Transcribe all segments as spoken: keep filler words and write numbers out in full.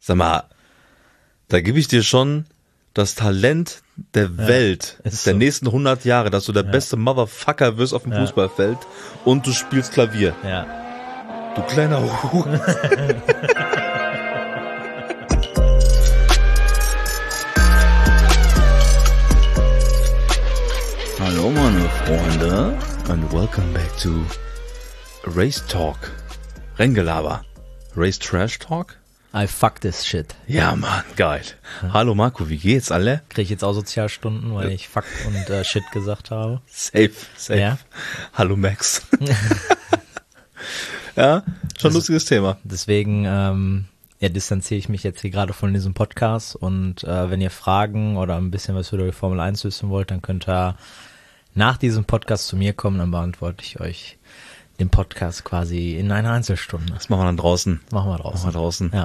Sag mal, da gebe ich dir schon das Talent der ja, Welt, der so. nächsten hundert Jahre, dass du der ja. beste Motherfucker wirst auf dem ja. Fußballfeld und du spielst Klavier. Ja. Du kleiner Hu. Hallo meine Freunde and welcome back to Race Talk. Renngelaber. Race Trash Talk? I fuck this shit. Ja, Mann, geil. Ja. Hallo Marco, wie geht's, alle? Krieg ich jetzt auch Sozialstunden, weil ich fuck und äh, shit gesagt habe? Safe, safe. Ja? Hallo Max. Ja, schon ein lustiges Thema. Deswegen ähm, ja, distanziere ich mich jetzt hier gerade von diesem Podcast und äh, wenn ihr Fragen oder ein bisschen was über die Formel eins wissen wollt, dann könnt ihr nach diesem Podcast zu mir kommen, dann beantworte ich euch den Podcast quasi in einer Einzelstunde. Das machen wir dann draußen. Machen wir draußen. Machen wir draußen. Ja.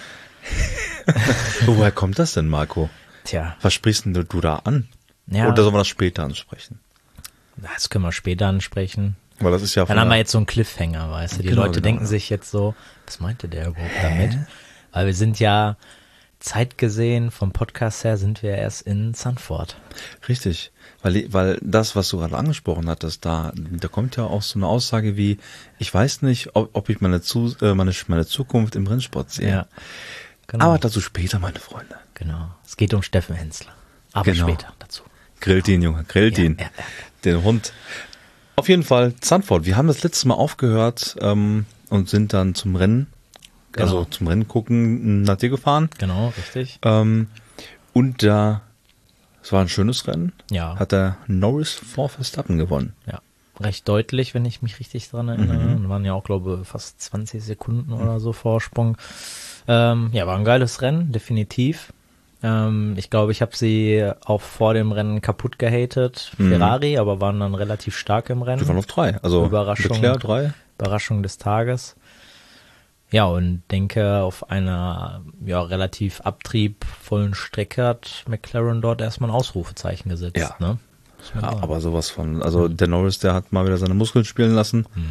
Woher kommt das denn, Marco? Tja. Was sprichst denn du, du da an? Ja. Oder sollen wir das später ansprechen? Das können wir später ansprechen. Weil das ist ja Dann haben wir jetzt so einen Cliffhanger, weißt du. Die genau, Leute genau, denken genau. sich jetzt so, was meinte der überhaupt damit? Weil wir sind ja zeitgesehen vom Podcast her sind wir erst in Zandvoort. Richtig. Weil, weil das, was du gerade angesprochen hattest, da, da kommt ja auch so eine Aussage wie, ich weiß nicht, ob, ob ich meine, Zu, äh, meine, meine Zukunft im Rennsport sehe. Ja, genau. Aber dazu später, meine Freunde. Genau. Es geht um Steffen Hensler. Aber genau. später dazu. Grillt ihn, Junge, grillt ja, ihn. Ja, ja. Den Hund. Auf jeden Fall Zandvoort. Wir haben das letzte Mal aufgehört ähm, und sind dann zum Rennen, genau. also zum Rennen gucken nach dir gefahren. Genau, richtig. Ähm, und da Es war ein schönes Rennen. Ja. Hat der Norris vor Verstappen gewonnen. Ja. Recht deutlich, wenn ich mich richtig dran erinnere. Mhm. Waren ja auch, glaube ich, fast zwanzig Sekunden oder so Vorsprung. Ähm, ja, war ein geiles Rennen, definitiv. Ähm, ich glaube, ich habe sie auch vor dem Rennen kaputt gehatet. Mhm. Ferrari, aber waren dann relativ stark im Rennen. Die waren auf drei. Also Überraschung, Leclerc drei. Überraschung des Tages. Ja, und denke, auf einer ja relativ abtriebvollen Strecke hat McLaren dort erstmal ein Ausrufezeichen gesetzt. Ja, ne? ja aber sowas von. Also der Norris, der hat mal wieder seine Muskeln spielen lassen mhm.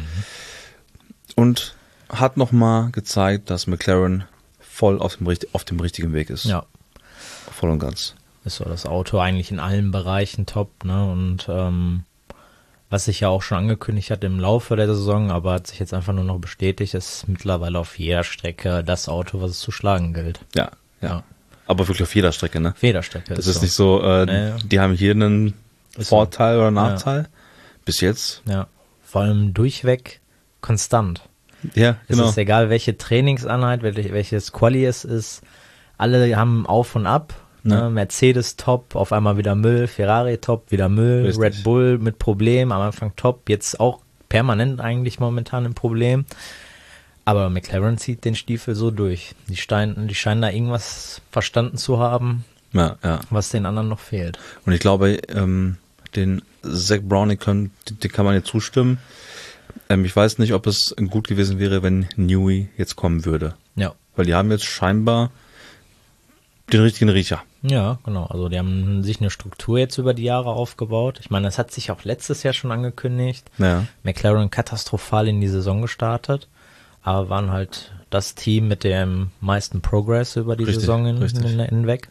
und hat nochmal gezeigt, dass McLaren voll auf dem, auf dem richtigen Weg ist. Ja. Voll und ganz. Ist so das Auto eigentlich in allen Bereichen top, ne? Und ähm, was sich ja auch schon angekündigt hat im Laufe der Saison, aber hat sich jetzt einfach nur noch bestätigt, ist mittlerweile auf jeder Strecke das Auto, was es zu schlagen gilt. Ja, ja. ja. Aber wirklich auf jeder Strecke, ne? Auf jeder Strecke. Das ist, ist nicht so, äh, nee. die haben hier einen ist Vorteil so. oder Nachteil. Ja. Bis jetzt. Ja. Vor allem durchweg konstant. Ja, genau. Es ist egal, welche Trainingseinheit, welches Quali es ist. Alle haben Auf und Ab. Ne, Mercedes top, auf einmal wieder Müll, Ferrari top, wieder Müll, Richtig. Red Bull mit Problem, am Anfang top, jetzt auch permanent eigentlich momentan ein Problem. Aber McLaren zieht den Stiefel so durch. Die, Stein, die scheinen da irgendwas verstanden zu haben, ja, ja. was den anderen noch fehlt. Und ich glaube, ähm, den Zach Brown, den kann, den kann man jetzt zustimmen. Ähm, ich weiß nicht, ob es gut gewesen wäre, wenn Newey jetzt kommen würde. Ja. Weil die haben jetzt scheinbar den richtigen Riecher. Ja, genau. Also die haben sich eine Struktur jetzt über die Jahre aufgebaut. Ich meine, das hat sich auch letztes Jahr schon angekündigt. Ja. McLaren katastrophal in die Saison gestartet, aber waren halt das Team mit dem meisten Progress über die richtig, Saison hin, hin, hinweg.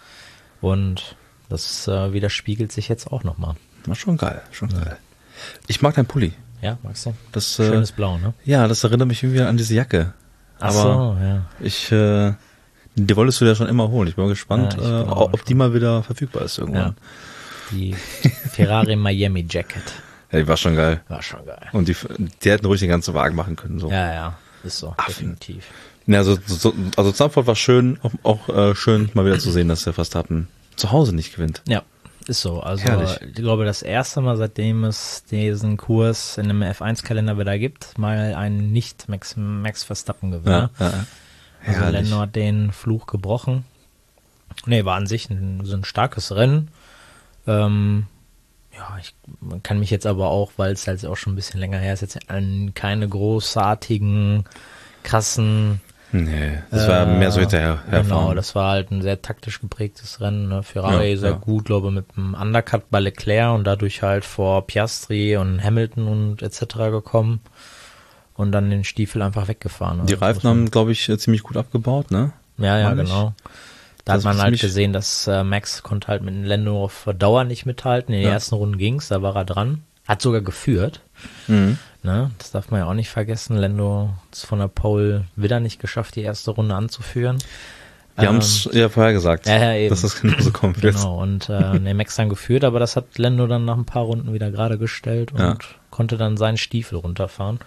Und das äh, widerspiegelt sich jetzt auch nochmal. War schon geil, schon ja. geil. Ich mag dein Pulli. Ja, magst du? Das, Schönes äh, Blau, ne? Ja, das erinnert mich irgendwie an diese Jacke. Ach aber so, ja. Ich, äh, die wolltest du ja schon immer holen. Ich bin mal gespannt, ja, äh, ob gespannt. die mal wieder verfügbar ist irgendwann. Ja. Die Ferrari Miami Jacket. Ja, die war schon geil. War schon geil. Und die, die hätten ruhig den ganzen Wagen machen können. So. Ja, ja, ist so, Ach, definitiv. Ja, also, so, also Zandvoort war schön, auch, auch äh, schön mal wieder zu sehen, dass der Verstappen zu Hause nicht gewinnt. Ja, ist so. Also Herrlich. Ich glaube, das erste Mal, seitdem es diesen Kurs in einem F eins Kalender wieder gibt, mal ein nicht Max, Max Verstappen Gewinner. Ja, ja. Also Lando hat den Fluch gebrochen. Nee, war an sich ein, so ein starkes Rennen. Ähm, ja, ich man kann mich jetzt aber auch, weil es halt auch schon ein bisschen länger her ist, jetzt an keine großartigen, krassen... Nee, das war äh, mehr so hinterher herfahren. Genau, das war halt ein sehr taktisch geprägtes Rennen. Ne? Ferrari ja, sehr ja. gut, glaube ich, mit einem Undercut bei Leclerc und dadurch halt vor Piastri und Hamilton und et cetera gekommen. Und dann den Stiefel einfach weggefahren. Die Reifen haben, glaube ich, ziemlich gut abgebaut, ne? Ja, ja, genau. Da das hat man halt gesehen, dass äh, Max konnte halt mit Lando auf Dauer nicht mithalten. In den ja. ersten Runden ging's, da war er dran. Hat sogar geführt. Mhm. Ne? Das darf man ja auch nicht vergessen. Lando hat es von der Pole wieder nicht geschafft, die erste Runde anzuführen. Wir ähm, haben es ja vorher gesagt, ja, ja, eben. dass das genauso kommt. Genau, und äh, ne, Max dann geführt, aber das hat Lando dann nach ein paar Runden wieder gerade gestellt und ja. konnte dann seinen Stiefel runterfahren.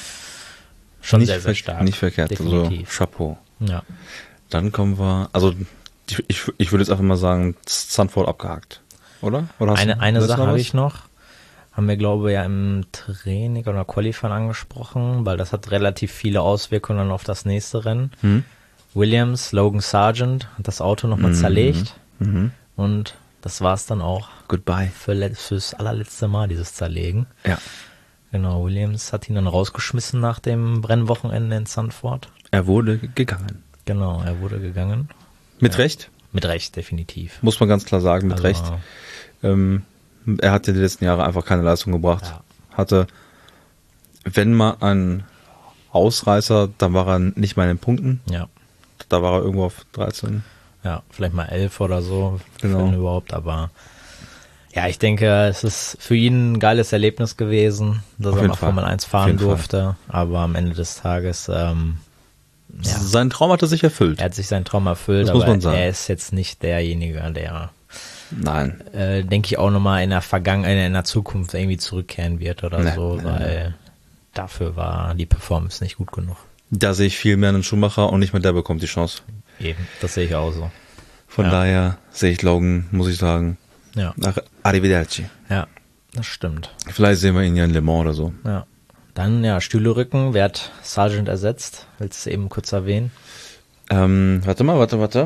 Schon nicht sehr, sehr stark. Nicht verkehrt, definitiv. Also Chapeau. Ja. Dann kommen wir, also ich, ich würde jetzt einfach mal sagen, Zandvoort abgehakt, oder? oder eine du, eine Sache habe ich noch. Haben wir, glaube ich, ja im Training oder Qualifying angesprochen, weil das hat relativ viele Auswirkungen auf das nächste Rennen. Hm. Williams, Logan Sargent hat das Auto nochmal mhm. zerlegt mhm. und das war es dann auch. Goodbye. Für, fürs allerletzte Mal, dieses Zerlegen. Ja. Genau, Williams hat ihn dann rausgeschmissen nach dem Rennwochenende in Zandvoort. Er wurde gegangen. Genau, er wurde gegangen. Mit ja. Recht? Mit Recht, definitiv. Muss man ganz klar sagen, mit also, Recht. Ähm, er hat ja die letzten Jahre einfach keine Leistung gebracht. Ja. Hatte, wenn mal ein Ausreißer, dann war er nicht mal in den Punkten. Ja. Da war er irgendwo auf dreizehn. Ja, vielleicht mal elf oder so, genau. wenn überhaupt, aber ja, ich denke, es ist für ihn ein geiles Erlebnis gewesen, dass er mal Formel eins fahren durfte, aber am Ende des Tages ähm, ja. Sein Traum hatte sich erfüllt. Er hat sich seinen Traum erfüllt, das aber muss man sagen. Er ist jetzt nicht derjenige, der Nein. Äh, denke ich auch nochmal in der Vergangenheit, in der Zukunft irgendwie zurückkehren wird oder nee, so, nee, weil nee. dafür war die Performance nicht gut genug. Da sehe ich viel mehr einen Schumacher und nicht mal der bekommt die Chance. Eben, das sehe ich auch so. Von ja. daher sehe ich Logan, muss ich sagen, ja. nach Arrivederci. Ja, das stimmt. Vielleicht sehen wir ihn ja in Le Mans oder so. Ja. Dann, ja, Stühlerücken, wer hat Sargent ersetzt? Willst du eben kurz erwähnen? Ähm, warte mal, warte, warte.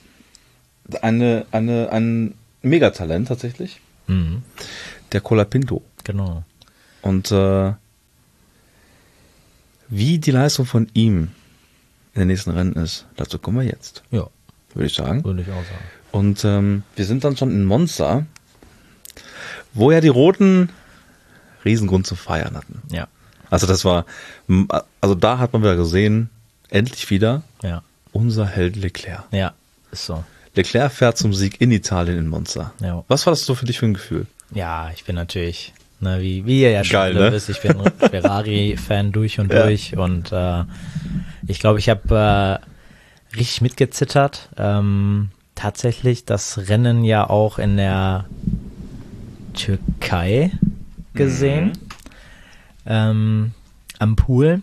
Eine, eine, ein Megatalent tatsächlich. Mhm. Der Colapinto. Genau. Und äh, wie die Leistung von ihm in den nächsten Rennen ist, dazu kommen wir jetzt. Ja. Würde ich sagen. Würde ich auch sagen. Und ähm, wir sind dann schon in Monza, wo ja die Roten Riesengrund zu feiern hatten. Ja. Also das war, also da hat man wieder gesehen, endlich wieder ja. unser Held Leclerc. Ja, ist so. Leclerc fährt zum Sieg in Italien in Monza. Ja. Was war das so für dich für ein Gefühl? Ja, ich bin natürlich, ne, wie, wie ihr ja schon Geil, ne? wisst, ich bin Ferrari-Fan durch und ja. durch und äh, ich glaube, ich habe äh, richtig mitgezittert. Ähm, tatsächlich das Rennen ja auch in der Türkei gesehen. Mhm. Ähm, am Pool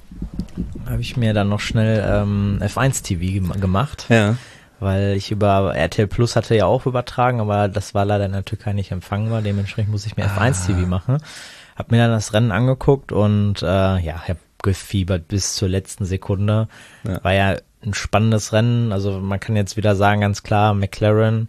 habe ich mir dann noch schnell ähm, F eins T V gemacht. Ja. Weil ich über R T L Plus hatte ja auch übertragen, aber das war leider in der Türkei nicht empfangbar. Dementsprechend muss ich mir ah. F eins T V machen. Hab mir dann das Rennen angeguckt und äh, ja, hab gefiebert bis zur letzten Sekunde. Ja. War ja ein spannendes Rennen. Also man kann jetzt wieder sagen, ganz klar, McLaren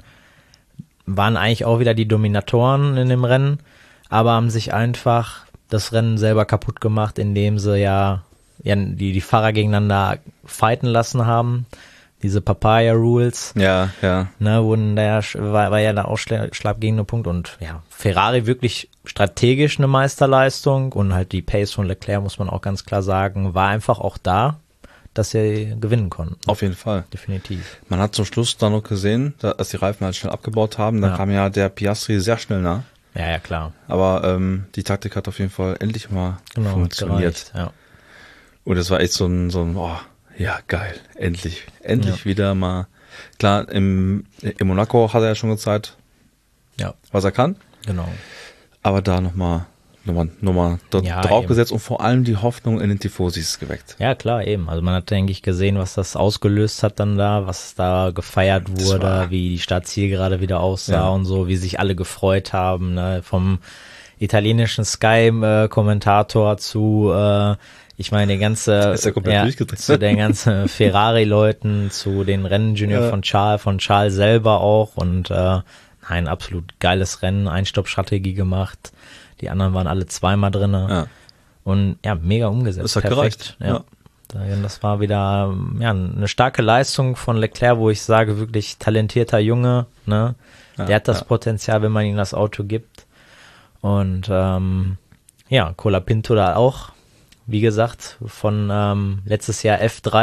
waren eigentlich auch wieder die Dominatoren in dem Rennen, aber haben sich einfach das Rennen selber kaputt gemacht, indem sie ja, ja die, die Fahrer gegeneinander fighten lassen haben. Diese Papaya-Rules. Ja, ja. Ne, wurden da ja, war, war ja der ausschlaggebende Punkt und ja, Ferrari wirklich strategisch eine Meisterleistung und halt die Pace von Leclerc, muss man auch ganz klar sagen, war einfach auch da, dass sie gewinnen konnten. Auf jeden Fall. Definitiv. Man hat zum Schluss dann noch gesehen, dass die Reifen halt schnell abgebaut haben, da ja. kam ja der Piastri sehr schnell nah. Ja, ja, klar. Aber ähm, die Taktik hat auf jeden Fall endlich mal genau, funktioniert. Gereicht, ja. Und es war echt so ein, so ein, oh, ja, geil, endlich, endlich ja. wieder mal. Klar, im, in Monaco hat er ja schon gezeigt, ja. was er kann. Genau. Aber da nochmal nochmal, nochmal ja, draufgesetzt und vor allem die Hoffnung in den Tifosis geweckt. Ja, klar, eben. Also man hat, denke ich, gesehen, was das ausgelöst hat dann da, was da gefeiert wurde, wie die Startziel gerade wieder aussah ja. und so, wie sich alle gefreut haben, ne? Vom italienischen Sky-Kommentator zu, äh, ich meine, die ganze, ist ja komplett ja, durchgedreht. zu den ganzen Ferrari-Leuten, zu den Renningenieur ja. von Charles, von Charles selber auch und äh, nein, absolut geiles Rennen, Einstoppstrategie gemacht. Die anderen waren alle zweimal drin. Ja. Und ja, mega umgesetzt. Das hat perfekt. gereicht. Ja. Das war wieder ja, eine starke Leistung von Leclerc, wo ich sage, wirklich talentierter Junge. Ne? Ja, der hat das ja. Potenzial, wenn man ihm das Auto gibt. Und ähm, ja, Colapinto da auch. Wie gesagt, von ähm, letztes Jahr F drei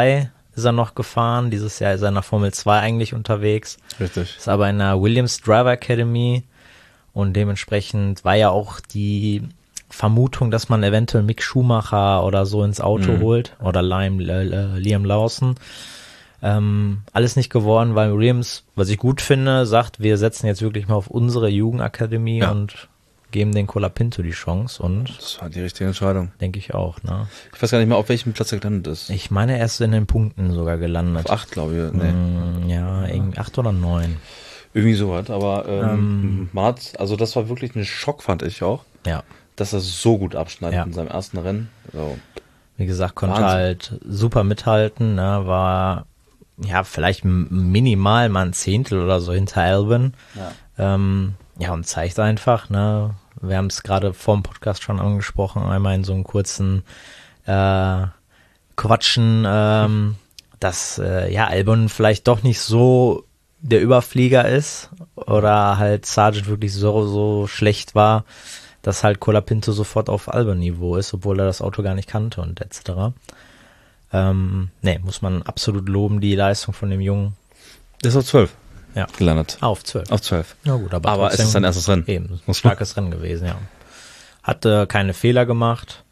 ist er noch gefahren. Dieses Jahr ist er in der Formel zwei eigentlich unterwegs. Richtig. Ist aber in der Williams Driver Academy und dementsprechend war ja auch die Vermutung, dass man eventuell Mick Schumacher oder so ins Auto mhm. holt oder Liam, äh, Liam Lawson. Ähm, alles nicht geworden, weil Williams, was ich gut finde, sagt, wir setzen jetzt wirklich mal auf unsere Jugendakademie ja. und geben den Colapinto die Chance und das war die richtige Entscheidung. Denke ich auch, ne? Ich weiß gar nicht mehr, auf welchem Platz er gelandet ist. Ich meine, er ist in den Punkten sogar gelandet. Auf acht, glaube ich. Nee. Mm, ja, irgendwie acht oder neun. Irgendwie so was, aber ähm, ähm, man hat, also das war wirklich ein Schock, fand ich auch. Ja. Dass er so gut abschneidet ja. in seinem ersten Rennen. Also, wie gesagt, konnte Wahnsinn. halt super mithalten, ne? War ja vielleicht minimal mal ein Zehntel oder so hinter Albon. Ja, ähm, ja und zeigt einfach, ne? Wir haben es gerade vor dem Podcast schon angesprochen, einmal in so einem kurzen äh, Quatschen, ähm, dass äh, ja Albon vielleicht doch nicht so der Überflieger ist oder halt Sargent wirklich so, so schlecht war, dass halt Colapinto sofort auf Albon-Niveau ist, obwohl er das Auto gar nicht kannte und et cetera. Ähm, ne, muss man absolut loben, die Leistung von dem Jungen. Der ist auf zwölf ja. gelandet. Ah, auf zwölf. Auf zwölf. Ja gut, aber, aber es ist sein erstes Rennen. Eben, ein starkes Rennen gewesen, ja. Hat äh, keine Fehler gemacht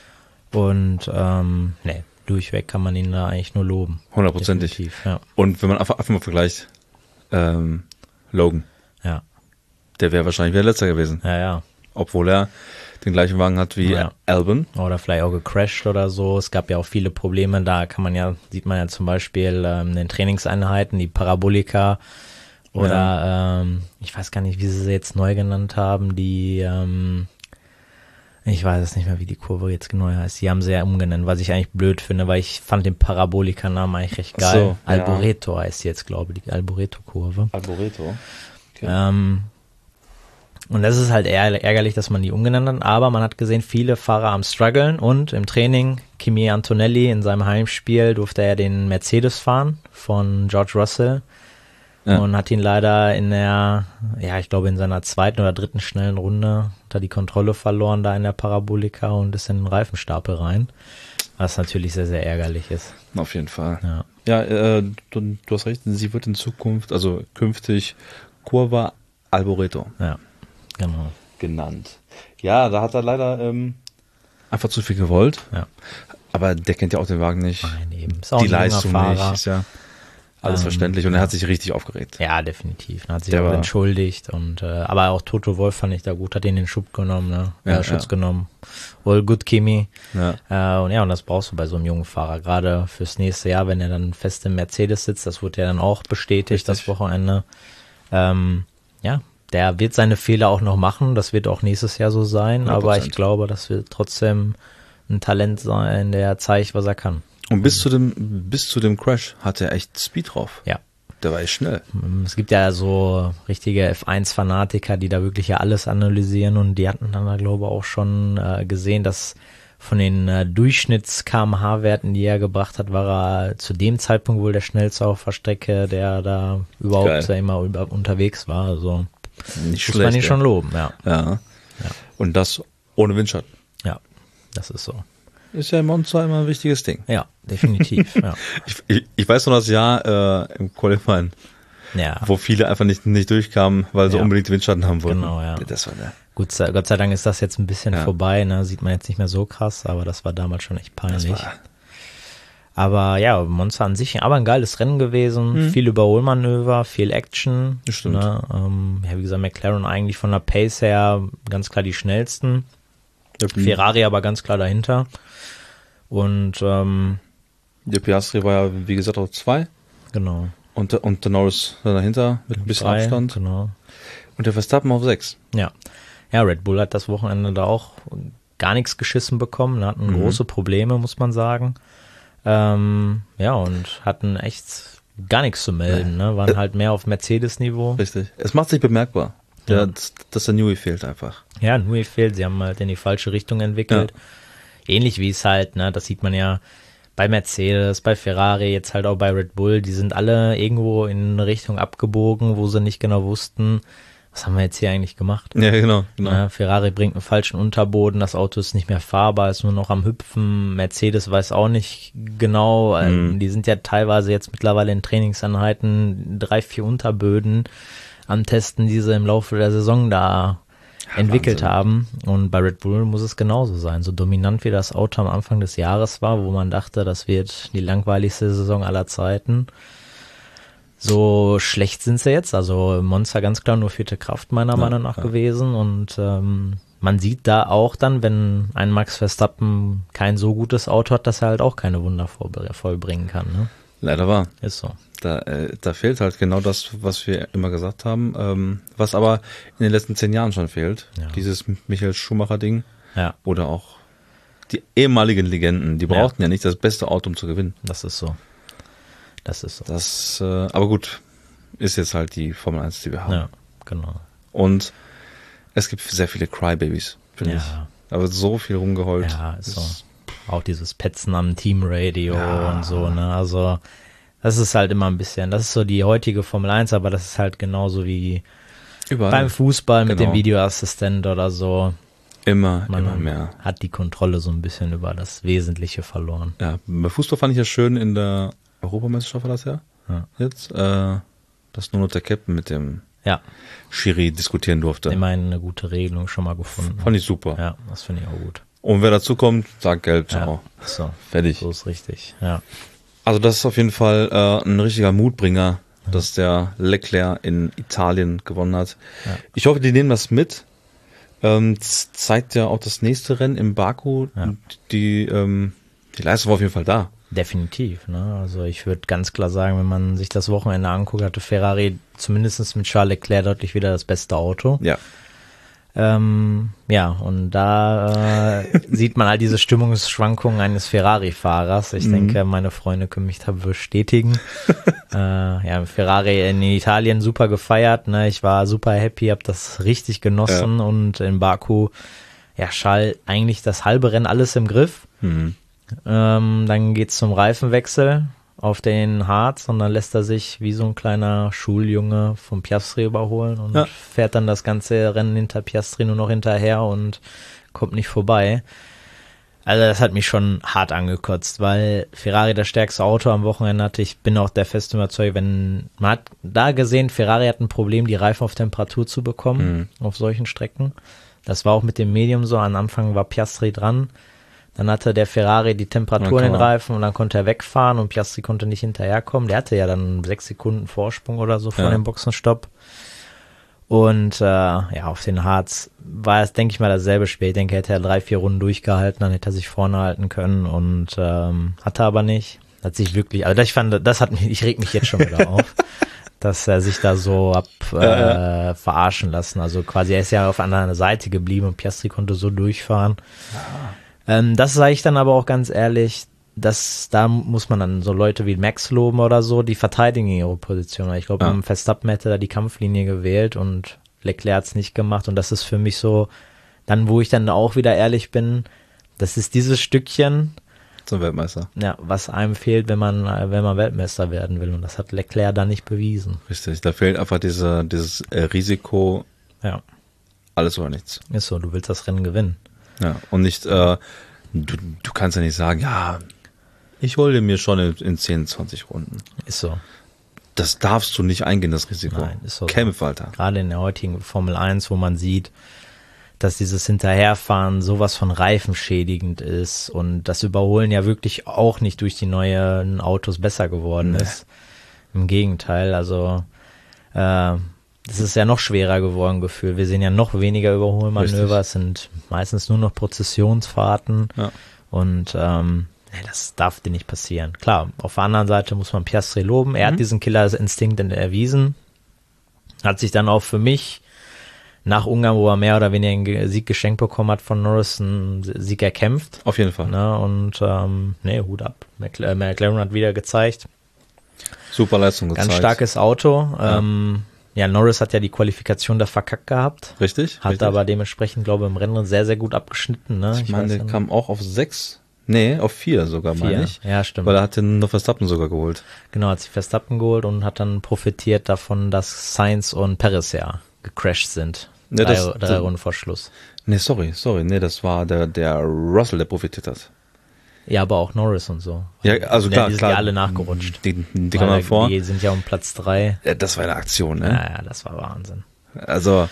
und ähm, ne, durchweg kann man ihn da eigentlich nur loben. Hundertprozentig. Ja. Und wenn man einfach, einfach mal vergleicht, ähm, Logan. Ja. Der wäre wahrscheinlich wieder letzter gewesen. Ja, ja. Obwohl er den gleichen Wagen hat wie ja. Albon. Oder vielleicht auch gecrashed oder so. Es gab ja auch viele Probleme. Da kann man ja, sieht man ja zum Beispiel ähm, in den Trainingseinheiten, die Parabolika oder ja. ähm, ich weiß gar nicht, wie sie sie jetzt neu genannt haben, die ähm, ich weiß es nicht mehr, wie die Kurve jetzt genau heißt. Die haben sie ja umgenannt, was ich eigentlich blöd finde, weil ich fand den Parabolika-Namen eigentlich recht geil. So, Alboreto ja. heißt jetzt, glaube ich, die Alboreto-Kurve. Alboreto. Okay. Ähm, Und das ist halt eher ärgerlich, dass man die umgenannt hat, aber man hat gesehen, viele Fahrer am struggeln und im Training, Kimi Antonelli in seinem Heimspiel durfte er den Mercedes fahren von George Russell ja. und hat ihn leider in der, ja ich glaube in seiner zweiten oder dritten schnellen Runde da die Kontrolle verloren da in der Parabolika und ist in den Reifenstapel rein, was natürlich sehr, sehr ärgerlich ist. Auf jeden Fall. Ja, ja äh, du, du hast recht, sie wird in Zukunft, also künftig Curva Alboreto. Ja. Genau. genannt. Ja, da hat er leider ähm, einfach zu viel gewollt. Ja. Aber der kennt ja auch den Wagen nicht. Nein, eben. Ist auch die ein Leistung Fahrer. nicht. Ist ja alles ähm, verständlich. Und er hat sich richtig aufgeregt. Ja, definitiv. Er hat sich der auch war, entschuldigt. Und äh, aber auch Toto Wolff fand ich da gut, hat ihn den Schub genommen, ne? Ja, äh, Schutz ja. genommen. All good, Kimi. Ja. Äh, und ja, und das brauchst du bei so einem jungen Fahrer. Gerade fürs nächste Jahr, wenn er dann fest im Mercedes sitzt, das wurde ja dann auch bestätigt, richtig. Das Wochenende. Ähm, ja, der wird seine Fehler auch noch machen, das wird auch nächstes Jahr so sein, hundert Prozent. Aber ich glaube, das wird trotzdem ein Talent sein, der zeigt, was er kann. Und bis zu dem bis zu dem Crash hat er echt Speed drauf. Ja. Der war echt schnell. Es gibt ja so richtige F eins Fanatiker, die da wirklich ja alles analysieren und die hatten dann da, glaube ich, auch schon äh, gesehen, dass von den äh, Durchschnitts-K M H-Werten, die er gebracht hat, war er zu dem Zeitpunkt wohl der schnellste auf der Strecke, der da überhaupt äh, immer über, unterwegs war, also nicht muss schlecht, man ihn ja. schon loben, ja. ja. ja. Und das ohne Windschatten. Ja, das ist so. Ist ja in Monza immer ein wichtiges Ding. Ja, definitiv. ja. Ich, ich, ich weiß noch das Jahr äh, im Qualifying, ja. wo viele einfach nicht, nicht durchkamen, weil sie ja. unbedingt Windschatten haben wollten. Genau, ja. Das war der. Gut, Gott sei Dank ist das jetzt ein bisschen ja. vorbei, ne? Sieht man jetzt nicht mehr so krass, aber das war damals schon echt peinlich. Das war, Aber ja, Monza an sich, aber ein geiles Rennen gewesen, mhm. viel Überholmanöver, viel Action. Das stimmt. Ne? Ähm, ja, wie gesagt, McLaren eigentlich von der Pace her ganz klar die schnellsten. Ja, Ferrari aber ganz klar dahinter. Und ähm, der Piastri war ja, wie gesagt, auf zwei. Genau. Und, und der Norris dahinter mit ein bisschen drei, Abstand. Genau. Und der Verstappen auf sechs. Ja. Ja, Red Bull hat das Wochenende da auch gar nichts geschissen bekommen, hatten mhm. große Probleme, muss man sagen. Ähm, ja, und hatten echt gar nichts zu melden, ne? Waren halt mehr auf Mercedes-Niveau. Richtig. Es macht sich bemerkbar, ja. dass, dass der Newey fehlt einfach. Ja, Newey fehlt. Sie haben halt in die falsche Richtung entwickelt. Ja. Ähnlich wie es halt, ne, das sieht man ja bei Mercedes, bei Ferrari, jetzt halt auch bei Red Bull. Die sind alle irgendwo in eine Richtung abgebogen, wo sie nicht genau wussten, was haben wir jetzt hier eigentlich gemacht? Ja, genau. genau. Ja, Ferrari bringt einen falschen Unterboden, das Auto ist nicht mehr fahrbar, ist nur noch am Hüpfen. Mercedes weiß auch nicht genau. Mhm. Die sind ja teilweise jetzt mittlerweile in Trainingseinheiten drei, vier Unterböden am Testen, die sie im Laufe der Saison da ja, entwickelt Wahnsinn. haben. Und bei Red Bull muss es genauso sein. So dominant wie das Auto am Anfang des Jahres war, wo man dachte, das wird die langweiligste Saison aller Zeiten. So schlecht sind sie jetzt, also Monza ganz klar nur vierte Kraft meiner ja, Meinung nach ja. gewesen und ähm, man sieht da auch dann, wenn ein Max Verstappen kein so gutes Auto hat, dass er halt auch keine Wunder vollbringen kann. Ne? Leider wahr. Ist so. Da, äh, da fehlt halt genau das, was wir immer gesagt haben, ähm, was aber in den letzten zehn Jahren schon fehlt. Ja. Dieses Michael Schumacher-Ding ja. oder auch die ehemaligen Legenden, die brauchten ja. ja nicht das beste Auto, um zu gewinnen. Das ist so. Das ist so. Das, äh, aber gut, ist jetzt halt die Formel eins, die wir haben. Ja, genau. Und es gibt sehr viele Crybabies, finde ja. ich. Da wird so viel rumgeheult. Ja, ist so. Auch dieses Petzen am Teamradio ja. und so, ne? Also, das ist halt immer ein bisschen, das ist so die heutige Formel eins, aber das ist halt genauso wie Überall. beim Fußball mit genau. dem Videoassistent oder so. Immer, Man immer mehr. Hat die Kontrolle so ein bisschen über das Wesentliche verloren. Ja, bei Fußball fand ich ja schön in der Europameisterschaft war das ja, ja. jetzt, äh, dass nur noch der Captain mit dem ja. Schiri diskutieren durfte. Immerhin eine gute Regelung schon mal gefunden. Fand ich super. Ja, das finde ich auch gut. Und wer dazu kommt, sagt gelb, ciao. Ja, so, fertig. So ist richtig, ja. Also das ist auf jeden Fall äh, ein richtiger Mutbringer, ja. dass der Leclerc in Italien gewonnen hat. Ja. Ich hoffe, die nehmen das mit. Ähm, zeigt ja auch das nächste Rennen in Baku. Ja. Die, ähm, die Leistung war auf jeden Fall da. Definitiv, ne? Also ich würde ganz klar sagen, wenn man sich das Wochenende anguckt, hatte Ferrari zumindest mit Charles Leclerc deutlich wieder das beste Auto. Ja. Ähm, ja, und da äh, sieht man all diese Stimmungsschwankungen eines Ferrari-Fahrers. Ich mhm. denke, meine Freunde können mich da bestätigen. äh, ja, Ferrari in Italien super gefeiert, ne? Ich war super happy, habe das richtig genossen ja. und in Baku, ja, Charles eigentlich das halbe Rennen alles im Griff. Mhm. Ähm, dann geht's zum Reifenwechsel auf den Harz und dann lässt er sich wie so ein kleiner Schuljunge vom Piastri überholen und ja. fährt dann das ganze Rennen hinter Piastri nur noch hinterher und kommt nicht vorbei. Also das hat mich schon hart angekotzt, weil Ferrari das stärkste Auto am Wochenende hatte. Ich bin auch der festen Überzeugung, wenn man hat da gesehen, Ferrari hat ein Problem, die Reifen auf Temperatur zu bekommen mhm. auf solchen Strecken. Das war auch mit dem Medium so. Am Anfang war Piastri dran. Dann hatte der Ferrari die Temperatur in den Reifen und dann konnte er wegfahren und Piastri konnte nicht hinterherkommen. Der hatte ja dann sechs Sekunden Vorsprung oder so vor ja. dem Boxenstopp. Und äh, ja, auf den Harz war es, denke ich mal, dasselbe Spiel. Ich denke, hätte er drei, vier Runden durchgehalten, dann hätte er sich vorne halten können und ähm, hatte aber nicht. Hat sich wirklich, also ich fand, das hat mich, ich reg mich jetzt schon wieder auf, dass er sich da so ab äh, verarschen lassen. Also quasi, er ist ja auf einer Seite geblieben und Piastri konnte so durchfahren. Ja. Ähm, das sage ich dann aber auch ganz ehrlich, dass da muss man dann so Leute wie Max loben oder so, die verteidigen ihre Position. Ich glaube, ja. Verstappen hätte da die Kampflinie gewählt und Leclerc hat es nicht gemacht und das ist für mich so, dann wo ich dann auch wieder ehrlich bin, das ist dieses Stückchen zum Weltmeister. Ja, was einem fehlt, wenn man wenn man Weltmeister werden will und das hat Leclerc da nicht bewiesen. Richtig, da fehlt einfach diese, dieses äh, Risiko, ja. alles oder nichts. Ist so, du willst das Rennen gewinnen. Ja, und nicht, äh, du, du kannst ja nicht sagen, ja, ich hole mir schon in, in zehn, zwanzig Runden. Ist so. Das darfst du nicht eingehen, das Risiko. Nein, ist so. Kämpf, Alter. Gerade in der heutigen Formel eins, wo man sieht, dass dieses Hinterherfahren sowas von reifenschädigend ist und das Überholen ja wirklich auch nicht durch die neuen Autos besser geworden nee. ist. Im Gegenteil, also äh, es ist ja noch schwerer geworden gefühlt. Wir sehen ja noch weniger Überholmanöver. Es sind meistens nur noch Prozessionsfahrten. Ja. Und ähm, das darf dir nicht passieren. Klar, auf der anderen Seite muss man Piastri loben. Er mhm. hat diesen Killerinstinkt erwiesen. Hat sich dann auch für mich nach Ungarn, wo er mehr oder weniger einen Sieg geschenkt bekommen hat von Norris, einen Sieg erkämpft. Auf jeden Fall. Ne? Und ähm, nee, Hut ab. McLaren, McLaren hat wieder gezeigt. Super Leistung gezeigt. Ganz starkes Auto. Ja. Ähm, Ja, Norris hat ja die Qualifikation da verkackt gehabt. Richtig. Hat richtig. aber dementsprechend, glaube ich, im Rennen sehr, sehr gut abgeschnitten. Ne? Ich, ich meine, der kam auch auf sechs, nee, auf vier sogar, vier. meine ich. Ja, stimmt. Weil er hat den noch Verstappen sogar geholt. Genau, hat sich Verstappen geholt und hat dann profitiert davon, dass Sainz und Perez ja gecrashed sind. Nee, drei, das, drei das, Runden vor Schluss. Nee, sorry, sorry. Nee, das war der, der Russell, der profitiert hat. Ja, aber auch Norris und so. Ja, also klar, ja, die sind klar. ja alle nachgerutscht. Die, die, die kommen vor. Die sind ja um Platz drei. Ja, das war eine Aktion, ne? Ja, ja, das war Wahnsinn. Also.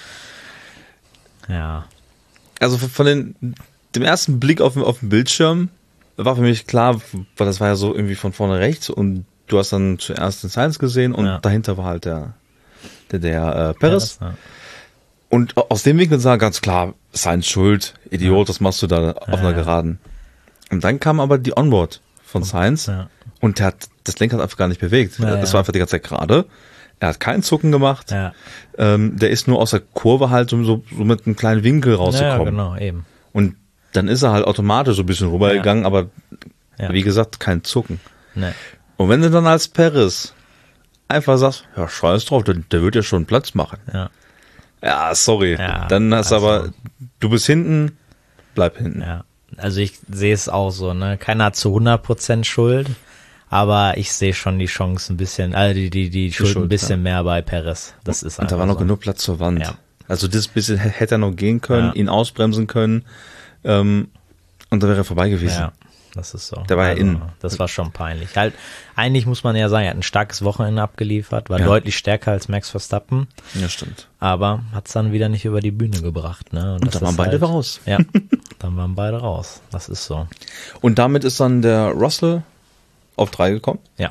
Ja. Also von den, dem ersten Blick auf, auf den Bildschirm war für mich klar, weil das war ja so irgendwie von vorne rechts und du hast dann zuerst den Sainz gesehen und ja. dahinter war halt der, der, der äh, Perez. Ja, und aus dem Winkel sah ganz klar, Sainz schuld, Idiot, ja. was machst du da auf ja, einer Geraden? Und dann kam aber die Onboard von Sainz ja. und der hat das Lenkrad einfach gar nicht bewegt. Ja, das ja. war einfach die ganze Zeit gerade. Er hat keinen Zucken gemacht. Ja. Ähm, der ist nur aus der Kurve halt so, so mit einem kleinen Winkel rausgekommen. Ja, genau, eben. Und dann ist er halt automatisch so ein bisschen rübergegangen, ja. aber ja. wie gesagt, kein Zucken. Nee. Und wenn du dann als Perez einfach sagst, ja, scheiß drauf, der, der wird ja schon Platz machen. Ja, ja sorry. Ja, dann hast also, aber, du bist hinten, bleib hinten. Ja. Also ich sehe es auch so, ne? Keiner hat zu hundert Prozent Schuld, aber ich sehe schon die Chance ein bisschen, also die, die, die, die Schuld, Schuld ein bisschen ja. mehr bei Perez. Das ist Und da war noch so. genug Platz zur Wand. Ja. Also das bisschen hätte er noch gehen können, ja. ihn ausbremsen können, ähm, und dann wäre er vorbei gewesen. Ja, das ist so. Der war also, ja innen. Das war schon peinlich. Halt, eigentlich muss man ja sagen, er hat ein starkes Wochenende abgeliefert, war ja. deutlich stärker als Max Verstappen. Ja, stimmt. Aber hat es dann wieder nicht über die Bühne gebracht. Ne? Und, und dann waren beide halt, raus. Ja, dann waren beide raus. Das ist so. Und damit ist dann der Russell auf drei gekommen. Ja.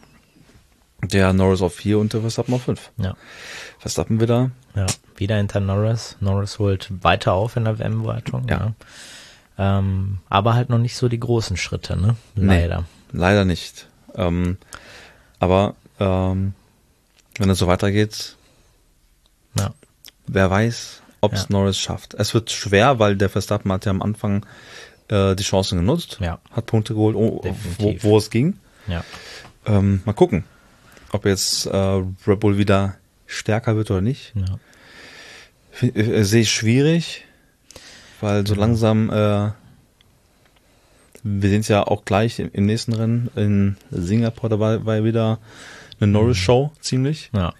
Der Norris auf vier und der Verstappen auf fünf. Ja. Verstappen wieder. Ja, wieder hinter Norris. Norris holt weiter auf in der W M-Wertung. Ja. ja. Ähm, aber halt noch nicht so die großen Schritte, ne? Leider. Nee, leider nicht. Ähm, aber ähm, wenn es so weitergeht, ja. wer weiß, ob es ja. Norris schafft. Es wird schwer, weil der Verstappen hat ja am Anfang äh, die Chancen genutzt, ja. hat Punkte geholt, oh, wo, wo es ging. Ja. Ähm, mal gucken, ob jetzt äh, Red Bull wieder stärker wird oder nicht. Ja. Äh, sehe ich schwierig, weil so ja. langsam, äh, wir sehen es ja auch gleich im, im nächsten Rennen in Singapur, da war, war wieder eine Norris-Show ziemlich. Ja.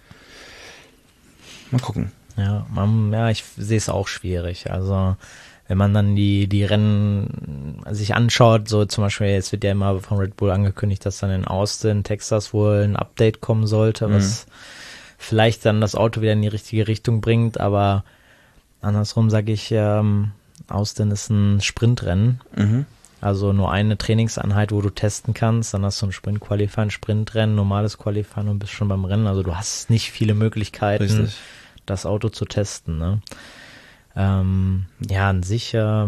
Mal gucken. Ja, man, ja, ich sehe es auch schwierig. Also wenn man dann die die Rennen sich anschaut, so zum Beispiel, jetzt wird ja immer von Red Bull angekündigt, dass dann in Austin, Texas wohl ein Update kommen sollte, mhm. was vielleicht dann das Auto wieder in die richtige Richtung bringt, aber andersrum sage ich, ähm, Austin ist ein Sprintrennen, mhm. also nur eine Trainingseinheit, wo du testen kannst, dann hast du ein Sprint-Qualifying, Sprintrennen, normales Qualifying und bist schon beim Rennen, also du hast nicht viele Möglichkeiten, Richtig. das Auto zu testen, ne? Ähm, ja, an sich, äh,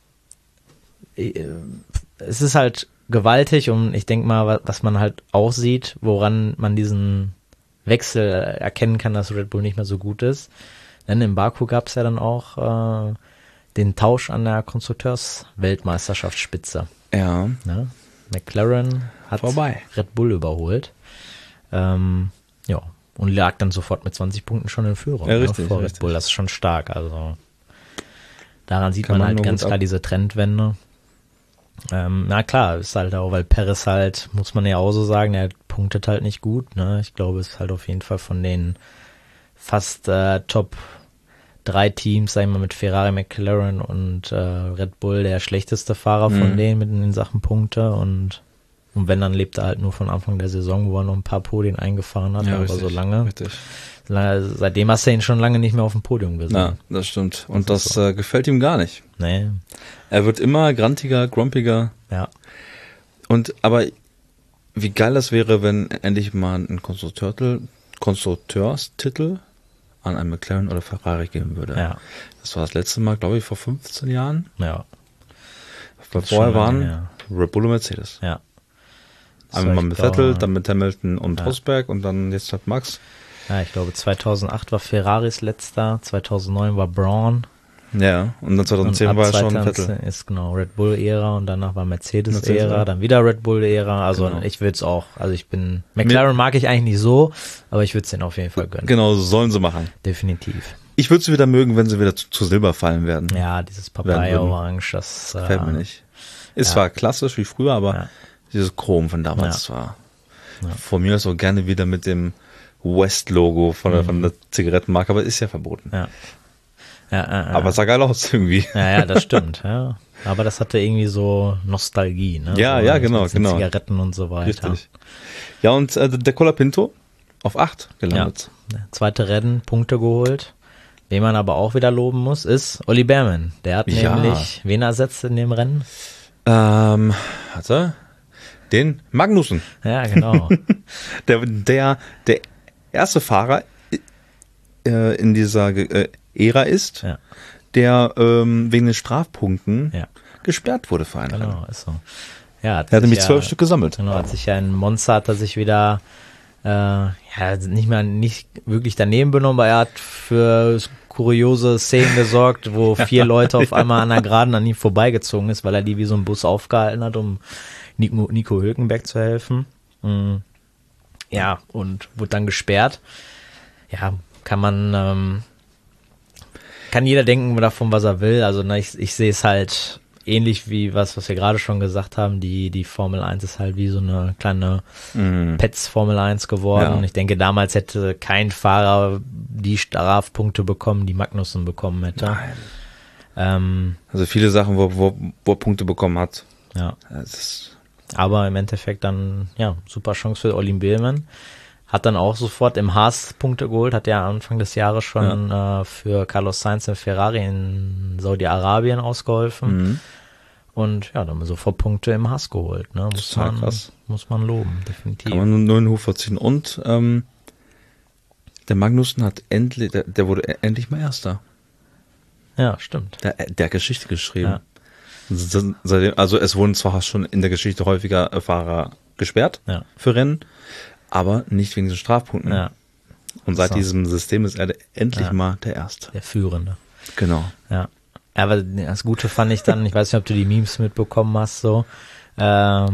es ist halt gewaltig und ich denke mal, was man halt auch sieht, woran man diesen Wechsel erkennen kann, dass Red Bull nicht mehr so gut ist. Denn in Baku gab es ja dann auch äh, den Tausch an der Konstrukteursweltmeisterschaftsspitze. Ja. Ne? McLaren hat vorbei. Red Bull überholt. Ähm, ja, und lag dann sofort mit zwanzig Punkten schon in Führung, ja, ne, richtig, vor richtig. Red Bull. Das ist schon stark. Also daran sieht Kann man man halt ganz klar ab. diese Trendwende. Ähm, na klar, ist halt auch, weil Perez halt, muss man ja auch so sagen, er punktet halt nicht gut. Ne? Ich glaube, es ist halt auf jeden Fall von den fast äh, Top drei Teams, sagen wir mal mit Ferrari, McLaren und äh, Red Bull der schlechteste Fahrer mhm. von denen mit in Sachen Punkte und Und wenn, dann lebt er halt nur von Anfang der Saison, wo er noch ein paar Podien eingefahren hat, ja, aber richtig, so lange. Richtig. Seitdem hast du ihn schon lange nicht mehr auf dem Podium gesehen. Ja, das stimmt. Und das, das so. äh, gefällt ihm gar nicht. Nee. Er wird immer grantiger, grumpiger. Ja. Und, aber wie geil das wäre, wenn endlich mal ein Konstrukteurtitel, Konstrukteurstitel an einen McLaren oder Ferrari geben würde. Ja. Das war das letzte Mal, glaube ich, vor fünfzehn Jahren. Ja. Weil vorher waren ja. Red Bull und Mercedes. Ja. Einmal mit Vettel, dann mit Hamilton und ja. Rosberg und dann jetzt hat Max. Ja, ich glaube zweitausendacht war Ferraris letzter, zweitausendneun war Braun. Ja, und dann zweitausendzehn und war ja schon Vettel. Ist genau Red Bull-Ära und danach war Mercedes-Ära, Mercedes, dann wieder Red Bull-Ära. Also genau. Ich würde es auch, also ich bin, McLaren mag ich eigentlich nicht so, aber ich würde es denen auf jeden Fall gönnen. Genau, sollen sie machen. Definitiv. Ich würde sie wieder mögen, wenn sie wieder zu, zu Silber fallen werden. Ja, dieses Papaya-Orange, das gefällt äh, mir nicht. Ist ja. zwar klassisch wie früher, aber ja. dieses Chrom von damals ja. war. Ja. Von mir aus auch gerne wieder mit dem West-Logo von, der, mhm. von der Zigarettenmarke, aber ist ja verboten. Ja. Ja, ja, ja. Aber es sah geil aus irgendwie. Ja, ja, das stimmt, ja. Aber das hatte irgendwie so Nostalgie, ne? Ja, so, ja, genau, genau. Zigaretten und so weiter. Richtig. Ja, und äh, der Colapinto auf acht gelandet. Ja. Zweite Rennen, Punkte geholt. Wen man aber auch wieder loben muss, ist Olli Behrman. Der hat ja. nämlich, wen ersetzt in dem Rennen? Ähm, warte. Den Magnussen. Ja, genau. der, der, der erste Fahrer äh, in dieser äh, Ära ist, ja. der ähm, wegen den Strafpunkten ja. gesperrt wurde für einen Genau, Rennen. ist so. Ja, hat er hat nämlich ja, zwölf Stück gesammelt. Genau, hat sich ja in Monza hat er sich wieder äh, ja, nicht mehr nicht wirklich daneben benommen, aber er hat für kuriose Szenen gesorgt, wo vier Leute auf einmal an der Geraden an ihm vorbeigezogen ist, weil er die wie so ein Bus aufgehalten hat, um Nico, Nico Hülkenberg zu helfen. Mhm. Ja, und wurde dann gesperrt. Ja, kann man, ähm, kann jeder denken davon, was er will. Also na, ich, ich sehe es halt ähnlich wie was, was wir gerade schon gesagt haben. Die, die Formel eins ist halt wie so eine kleine mm. Pets Formel eins geworden. Ja. Ich denke, damals hätte kein Fahrer die Strafpunkte bekommen, die Magnussen bekommen hätte. Nein. Ähm, also viele Sachen, wo, wo, wo er Punkte bekommen hat. Ja. Das ist Aber im Endeffekt dann, ja, super Chance für Olli Behrman. Hat dann auch sofort im Haas Punkte geholt, hat ja Anfang des Jahres schon ja. äh, für Carlos Sainz im Ferrari in Saudi-Arabien ausgeholfen. Mhm. Und ja, dann haben wir sofort Punkte im Haas geholt. Ne? Muss, man, krass. muss man loben, definitiv. Kann man nur einen Huf verziehen. Und ähm, der Magnussen hat endlich, der, der wurde endlich mal Erster. Ja, stimmt. Der, der hat Geschichte geschrieben. Ja. Also es wurden zwar schon in der Geschichte häufiger Fahrer gesperrt ja. für Rennen, aber nicht wegen den Strafpunkten. Ja. Und seit so. diesem System ist er endlich ja. mal der Erste. Der Führende. Genau. Ja. Aber das Gute fand ich dann, ich weiß nicht, ob du die Memes mitbekommen hast, so, äh,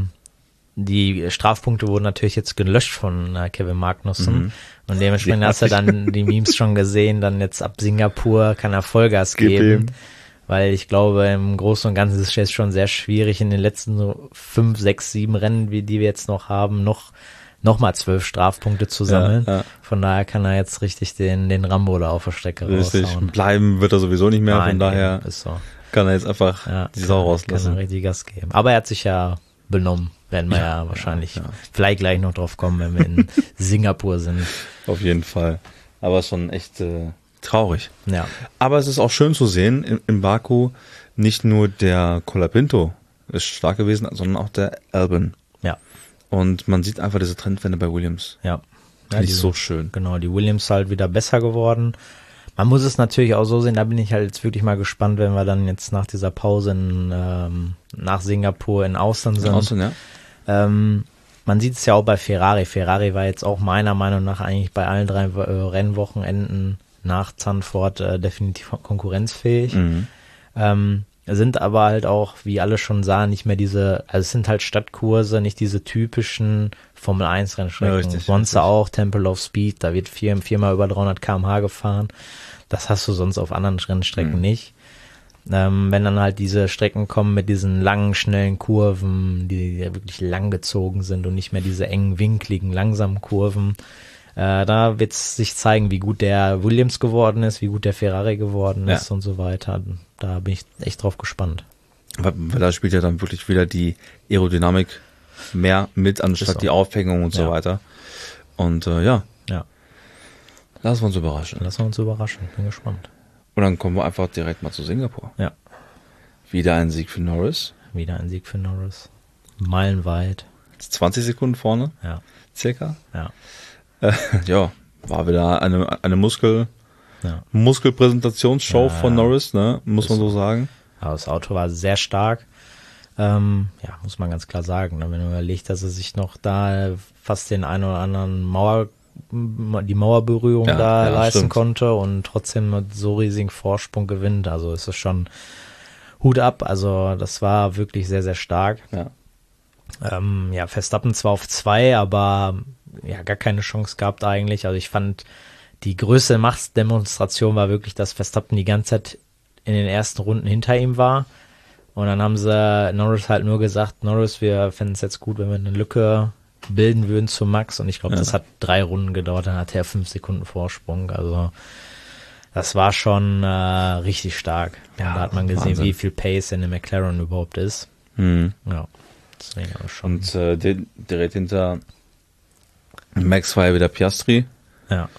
die Strafpunkte wurden natürlich jetzt gelöscht von äh, Kevin Magnussen. Mhm. Und dementsprechend hast du dann die Memes schon gesehen, dann jetzt ab Singapur kann er Vollgas geben. Ihm. Weil ich glaube, im Großen und Ganzen ist es jetzt schon sehr schwierig, in den letzten so fünf, sechs, sieben Rennen, wie die wir jetzt noch haben, noch nochmal zwölf Strafpunkte zu sammeln. Ja, ja. Von daher kann er jetzt richtig den, den Rambo da auf der Strecke richtig. raushauen. Bleiben wird er sowieso nicht mehr, Nein, von daher ist so. kann er jetzt einfach ja, die Sau rauslassen. Kann er richtig Gas geben. Aber er hat sich ja benommen, werden wir ja, ja wahrscheinlich ja, ja. vielleicht gleich noch drauf kommen, wenn wir in Singapur sind. Auf jeden Fall. Aber schon echt äh, traurig. Ja. Aber es ist auch schön zu sehen, in, in Baku nicht nur der Colapinto ist stark gewesen, sondern auch der Albon. Ja. Und man sieht einfach diese Trendwende bei Williams. Ja. Finde ich so schön. Genau, die Williams halt wieder besser geworden. Man muss es natürlich auch so sehen, da bin ich halt jetzt wirklich mal gespannt, wenn wir dann jetzt nach dieser Pause in, ähm, nach Singapur in Ausland sind. Ausland, ja. Ähm, man sieht es ja auch bei Ferrari. Ferrari war jetzt auch meiner Meinung nach eigentlich bei allen drei äh, Rennwochenenden nach Zandvoort äh, definitiv konkurrenzfähig. Mhm. Ähm, sind aber halt auch, wie alle schon sahen, nicht mehr diese, also es sind halt Stadtkurse, nicht diese typischen Formel eins Rennstrecken. Ja, Monza auch, Temple of Speed, da wird vier, viermal über dreihundert Kilometer pro Stunde gefahren. Das hast du sonst auf anderen Rennstrecken mhm. nicht. Ähm, wenn dann halt diese Strecken kommen mit diesen langen, schnellen Kurven, die ja wirklich lang gezogen sind und nicht mehr diese engen, winkligen, langsamen Kurven, äh, da wird es sich zeigen, wie gut der Williams geworden ist, wie gut der Ferrari geworden ja. ist und so weiter. Da bin ich echt drauf gespannt. Weil, weil da spielt ja dann wirklich wieder die Aerodynamik mehr mit, anstatt so. die Aufhängung und ja. so weiter. Und äh, ja. ja. Lassen wir uns überraschen. Lassen wir uns überraschen, bin gespannt. Und dann kommen wir einfach direkt mal zu Singapur. Ja. Wieder ein Sieg für Norris. Wieder ein Sieg für Norris. Meilenweit. zwanzig Sekunden vorne. Ja. Circa. Ja. Äh, ja, war wieder eine, eine Muskel, ja. Muskelpräsentationsshow ja, von Norris, ne? Muss man so sagen. Aber das Auto war sehr stark. Ähm, ja, muss man ganz klar sagen. Wenn man überlegt, dass er sich noch da fast den einen oder anderen Mauer, die Mauerberührung ja, da ja, leisten stimmt. konnte und trotzdem mit so riesigen Vorsprung gewinnt. Also ist es schon Hut ab. Also das war wirklich sehr, sehr stark. Ja, ähm, ja Verstappen zwar auf zwei, aber ja gar keine Chance gehabt eigentlich. Also ich fand, die größte Machtdemonstration war wirklich, dass Verstappen die ganze Zeit in den ersten Runden hinter ihm war. Und dann haben sie Norris halt nur gesagt, Norris, wir fänden es jetzt gut, wenn wir eine Lücke bilden würden zu Max und ich glaube, Ja. das hat drei Runden gedauert, dann hatte er fünf Sekunden Vorsprung, also das war schon äh, richtig stark. Ja, und da hat man gesehen, Wahnsinn. wie viel Pace in dem McLaren überhaupt ist. Mhm. Ja, deswegen aber schon. Und äh, di- direkt hinter Max war ja wieder Piastri. Ja.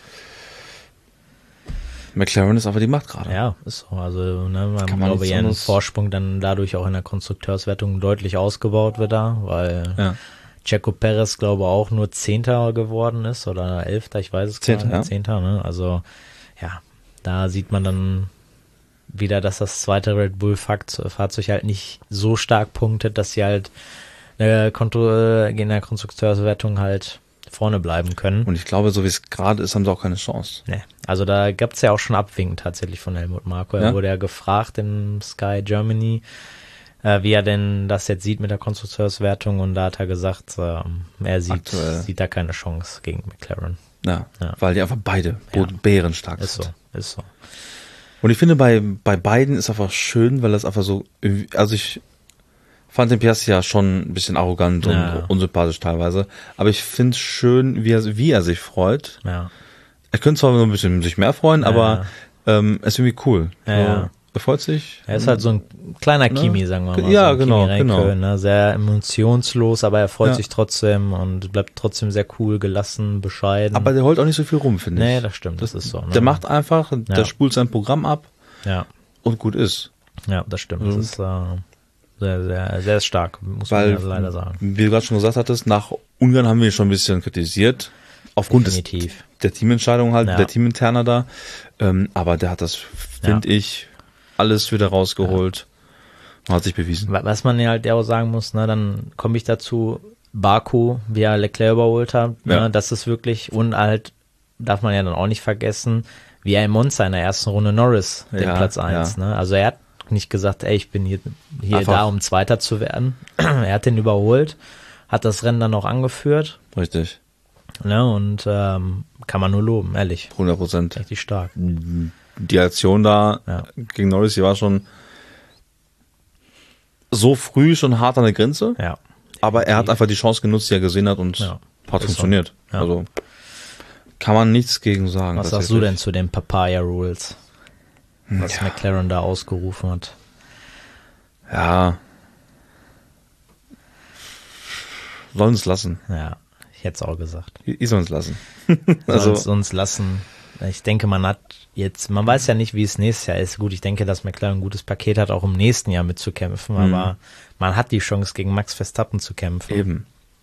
McLaren ist aber die Macht gerade. Ja, ist so. Also, ne, man Kann man glaube nichts ihren anderes- Vorsprung dann dadurch auch in der Konstrukteurswertung deutlich ausgebaut wird da, weil Ja. Checo Perez, glaube ich, auch nur Zehnter geworden ist oder Elfter, ich weiß es Zehnter, gar nicht. ja. Zehnter, ne? Also, ja, da sieht man dann wieder, dass das zweite Red Bull Fahrzeug halt nicht so stark punktet, dass sie halt äh, Kontro- äh, in der Konstrukteurswertung halt vorne bleiben können. Und ich glaube, so wie es gerade ist, haben sie auch keine Chance. Nee. Also da gab es ja auch schon Abwinken tatsächlich von Helmut Marko. Er Ja? wurde ja gefragt im Sky Germany, äh, wie er denn das jetzt sieht mit der Konstrukteurswertung und da hat er gesagt, äh, er sieht, Aktuell. sieht da keine Chance gegen McLaren. Ja, Ja. weil die einfach beide Ja. bärenstark Ist so, sind. ist so. Und ich finde, bei, bei beiden ist einfach schön, weil das einfach so, irgendwie- also ich fand den Piastri ja schon ein bisschen arrogant und Ja. unsympathisch teilweise, aber ich finde es schön, wie er, wie er sich freut. Ja, Er könnte zwar noch ein bisschen sich mehr freuen, Ja. aber ähm, es ist irgendwie cool. Ja, so, ja. Er freut sich. er ist halt so ein kleiner Ne? Kimi, sagen wir mal. Ja, so ein genau, Kimi Räikkönen, genau. Ne? Sehr emotionslos, aber er freut Ja. sich trotzdem und bleibt trotzdem sehr cool, gelassen, bescheiden. Aber der heult auch nicht so viel rum, finde ich. nee, das stimmt, das, ist so. Ne? Der macht einfach, Ja. der spult sein Programm ab ja. und gut ist. Ja, das stimmt. Das Und- ist äh, sehr, sehr, sehr stark, muss Weil, man ja leider sagen. wie du gerade schon gesagt hattest, nach Ungarn haben wir ihn schon ein bisschen kritisiert. Aufgrund des, Definitiv. der Teamentscheidung halt, Ja. der Teaminterner da. Ähm, aber der hat das, finde ich, alles wieder rausgeholt. Und hat sich bewiesen. Wa- Was man ja halt auch sagen muss, ne, dann komme ich dazu, Baku, wie er Leclerc überholt hat, ne, Ja. das ist wirklich, und halt, darf man ja dann auch nicht vergessen, wie er in Monza in der ersten Runde Norris den Ja, Platz eins, ja. ne, also er hat nicht gesagt, ey, ich bin hier, hier Einfach- da, um Zweiter zu werden. Er hat den überholt, hat das Rennen dann noch angeführt, Richtig. ne, und ähm, kann man nur loben, ehrlich, hundert Prozent. richtig stark. Die Aktion da Ja. gegen Norris, die war schon so früh schon hart an der Grenze. Ja. Aber er hat einfach die Chance genutzt, die er gesehen hat und Ja. hat Ist funktioniert. so. Ja. Also kann man nichts gegen sagen. Was sagst du denn zu den Papaya Rules? Was Ja. McLaren da ausgerufen hat. Ja. Sollen es lassen. Ja, ich hätte es auch gesagt. Die sollen es lassen. Also Also, uns lassen. Ich denke, man hat jetzt, man weiß ja nicht, wie es nächstes Jahr ist. Gut, ich denke, dass McLaren ein gutes Paket hat, auch im nächsten Jahr mitzukämpfen, Mhm. aber man hat die Chance, gegen Max Verstappen zu kämpfen. eben.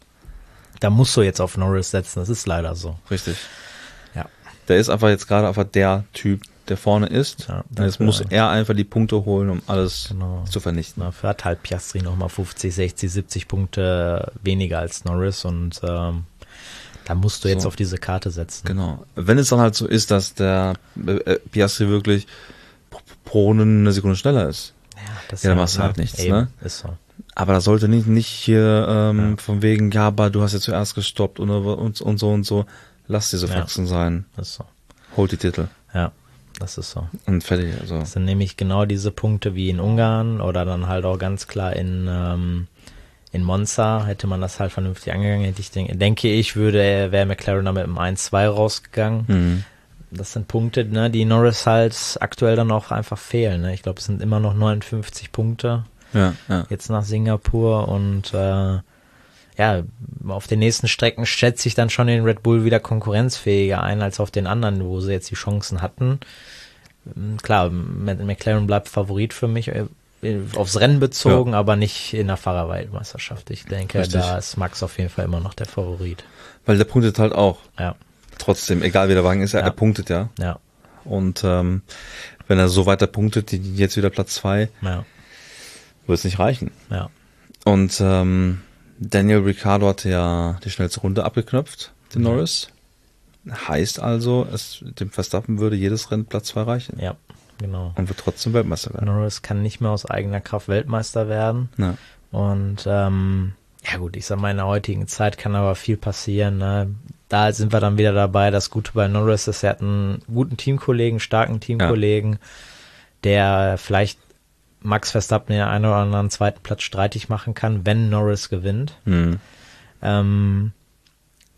Da musst du jetzt auf Norris setzen, das ist leider so. Richtig. Ja. Der ist einfach jetzt gerade einfach der Typ, der vorne ist. Ja, und jetzt dafür- muss er einfach die Punkte holen, um alles Genau. zu vernichten. Dafür hat halt Piastri nochmal fünfzig, sechzig, siebzig Punkte weniger als Norris und ähm, da musst du jetzt So. auf diese Karte setzen. Genau. Wenn es dann halt so ist, dass der äh, Piastri wirklich pro- pro Runde eine Sekunde schneller ist. Ja, das Ja, dann machst du halt nichts, eben, ne? Ist so. Aber das sollte nicht, nicht hier ähm, Ja. von wegen, ja, aber du hast ja zuerst gestoppt und, und, und so und so. Lass diese Ja. Faxen sein. Ist so. Holt die Titel. Ja, das ist so. Und fertig. Also. Das sind nämlich genau diese Punkte wie in Ungarn oder dann halt auch ganz klar in, ähm, in Monza. Hätte man das halt vernünftig angegangen, hätte ich denke, denke ich, würde wäre McLaren da mit dem eins zwei rausgegangen. Mhm. Das sind Punkte, ne, die Norris halt aktuell dann auch einfach fehlen. Ne? Ich glaube, es sind immer noch neunundfünfzig Punkte Ja, ja. jetzt nach Singapur und äh, ja, auf den nächsten Strecken schätze ich dann schon den Red Bull wieder konkurrenzfähiger ein als auf den anderen, wo sie jetzt die Chancen hatten. Klar, McLaren bleibt Favorit für mich, äh, aufs Rennen bezogen, Ja. aber nicht in der Fahrerweltmeisterschaft. Ich denke, Richtig. da ist Max auf jeden Fall immer noch der Favorit. Weil der punktet halt auch. Ja, Trotzdem, egal wie der Wagen ist, er, Ja. er punktet ja. ja, Und ähm, wenn er so weiter punktet, die, jetzt wieder Platz zwei, ja, wird es nicht reichen. ja. Und ähm, Daniel Ricciardo hatte ja die schnellste Runde abgeknöpft, den Mhm. Norris. Heißt also, es, dem Verstappen würde jedes Rennen Platz zwei reichen. Ja, genau. Und wird trotzdem Weltmeister werden. Norris kann nicht mehr aus eigener Kraft Weltmeister werden. Ja. Und ähm, ja gut, ich sag mal, in der heutigen Zeit kann aber viel passieren. Ne? Da sind wir dann wieder dabei. Das Gute bei Norris ist, er hat einen guten Teamkollegen, starken Teamkollegen, der vielleicht Max Verstappen den einen oder anderen zweiten Platz streitig machen kann, wenn Norris gewinnt. Hm. Ähm,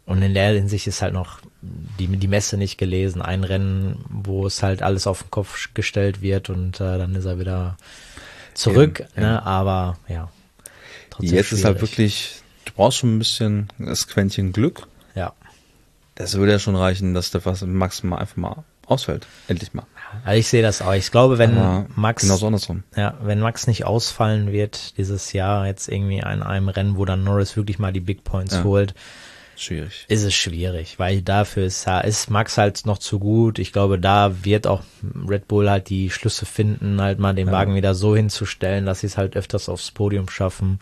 Und in der Hinsicht ist halt noch die, die Messe nicht gelesen. Ein Rennen, wo es halt alles auf den Kopf gestellt wird und äh, dann ist er wieder zurück. Eben, ne? Ja. Aber ja, trotzdem jetzt schwierig. Ist halt wirklich, du brauchst schon ein bisschen das Quäntchen Glück. Ja. Das würde ja schon reichen, dass der Max mal einfach mal ausfällt. Endlich mal. Also ich sehe das auch. Ich glaube, wenn Aber Max, genau so andersrum. Ja, wenn Max nicht ausfallen wird dieses Jahr jetzt irgendwie an einem Rennen, wo dann Norris wirklich mal die Big Points ja. holt, schwierig. Ist es schwierig, weil dafür ist, ist Max halt noch zu gut. Ich glaube, da wird auch Red Bull halt die Schlüsse finden, halt mal den ja. Wagen wieder so hinzustellen, dass sie es halt öfters aufs Podium schaffen.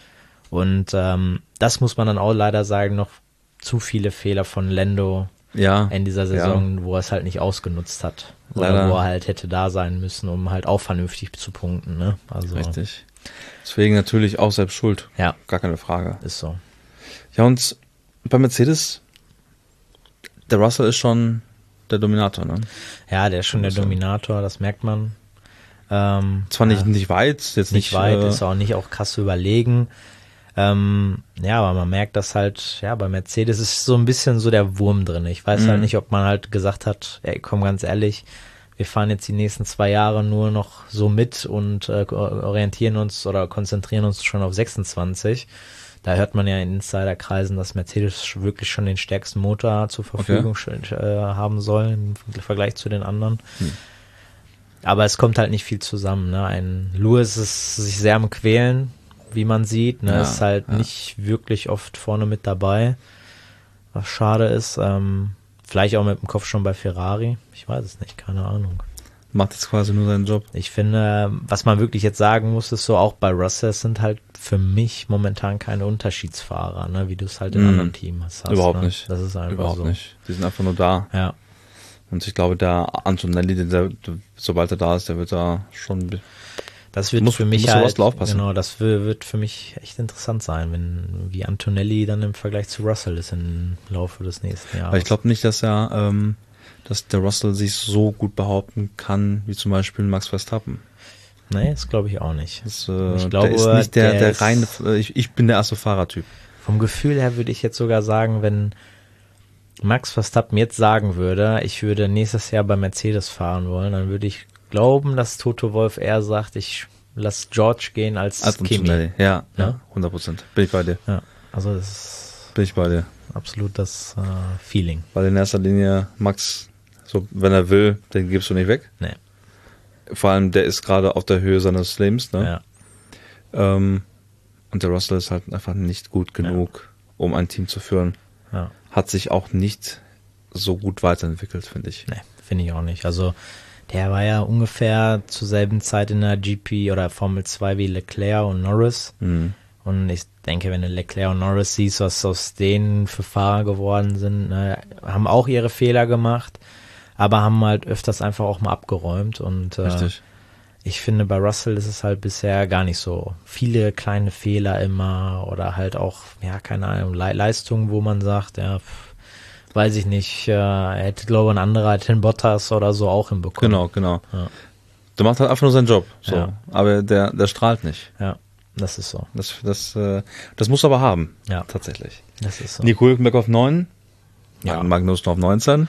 Und ähm, das muss man dann auch leider sagen, noch zu viele Fehler von Lando ja. in dieser Saison, ja. wo er es halt nicht ausgenutzt hat. Leider. Oder wo er halt hätte da sein müssen, um halt auch vernünftig zu punkten. Ne? Also, richtig. Deswegen natürlich auch selbst schuld. Ja. Gar keine Frage. Ist so. Ja, und bei Mercedes, der Russell ist schon der Dominator, ne? Ja, der ist schon der Dominator, das merkt man. Ähm, Zwar nicht, ja, nicht weit, jetzt nicht, nicht weit, äh, ist auch nicht auch krass überlegen. Ähm, ja, aber man merkt, dass halt, ja, bei Mercedes ist so ein bisschen so der Wurm drin. Ich weiß Mhm. halt nicht, ob man halt gesagt hat, ey, komm, ganz ehrlich, wir fahren jetzt die nächsten zwei Jahre nur noch so mit und äh, orientieren uns oder konzentrieren uns schon auf sechsundzwanzig. Da hört man ja in Insiderkreisen, dass Mercedes wirklich schon den stärksten Motor zur Verfügung okay. äh, haben soll im Vergleich zu den anderen. Hm. Aber es kommt halt nicht viel zusammen. Ne? Ein Lewis ist sich sehr am Quälen, wie man sieht. Ne? Ja, ist halt ja. nicht wirklich oft vorne mit dabei, was schade ist. Ähm, vielleicht auch mit dem Kopf schon bei Ferrari. Ich weiß es nicht, keine Ahnung. Macht jetzt quasi nur seinen Job. Ich finde, was man wirklich jetzt sagen muss, ist so, auch bei Russell sind halt für mich momentan keine Unterschiedsfahrer, ne, wie du es halt in mm, anderen Teams hast. Überhaupt ne? nicht. Das ist einfach Überhaupt so. nicht. Die sind einfach nur da. Ja. Und ich glaube, der Antonelli, der, der, sobald er da ist, der wird da schon... Das wird muss, für mich muss halt, aufpassen. genau, das wird für mich echt interessant sein, wenn wie Antonelli dann im Vergleich zu Russell ist im Laufe des nächsten Jahres. Weil ich glaube nicht, dass er... Ähm, dass der Russell sich so gut behaupten kann, wie zum Beispiel Max Verstappen. Nee, das glaube ich auch nicht. Das, äh, ich glaube, der ist nicht der, der, der reine, ich, ich bin der erste Fahrertyp. Vom Gefühl her würde ich jetzt sogar sagen, wenn Max Verstappen jetzt sagen würde, ich würde nächstes Jahr bei Mercedes fahren wollen, dann würde ich glauben, dass Toto Wolff eher sagt, ich lasse George gehen als, als Kimi. Ja, ja, ja, hundert Prozent. Bin ich bei dir. Ja, also das ist bin ich bei dir. Absolut das äh, Feeling. Weil in erster Linie Max, so wenn er will, den gibst du nicht weg. Nee. Vor allem, der ist gerade auf der Höhe seines Lebens, ne? Ja. Ähm, und der Russell ist halt einfach nicht gut genug, ja. um ein Team zu führen. Ja. Hat sich auch nicht so gut weiterentwickelt, finde ich. Nee, finde ich auch nicht. Also der war ja ungefähr zur selben Zeit in der G P oder Formel zwei wie Leclerc und Norris. Mhm. Und ich denke, wenn du Leclerc und Norris siehst, was aus denen für Fahrer geworden sind, ne, haben auch ihre Fehler gemacht, aber haben halt öfters einfach auch mal abgeräumt. Und äh, Richtig. Ich finde, bei Russell ist es halt bisher gar nicht so. Viele kleine Fehler immer oder halt auch, ja, keine Ahnung, Le- Leistungen, wo man sagt, ja, pff, weiß ich nicht, äh, er hätte, glaube ich, ein anderer, Ten Bottas oder so auch hinbekommen. Genau, genau. Ja. Der macht halt einfach nur seinen Job, so. Ja. Aber der, der strahlt nicht. Ja, das ist so. Das, das, äh, das muss aber haben, Ja. tatsächlich. Das ist so. Nico Hülkenberg auf neun, Ja. Magnussen auf neunzehn.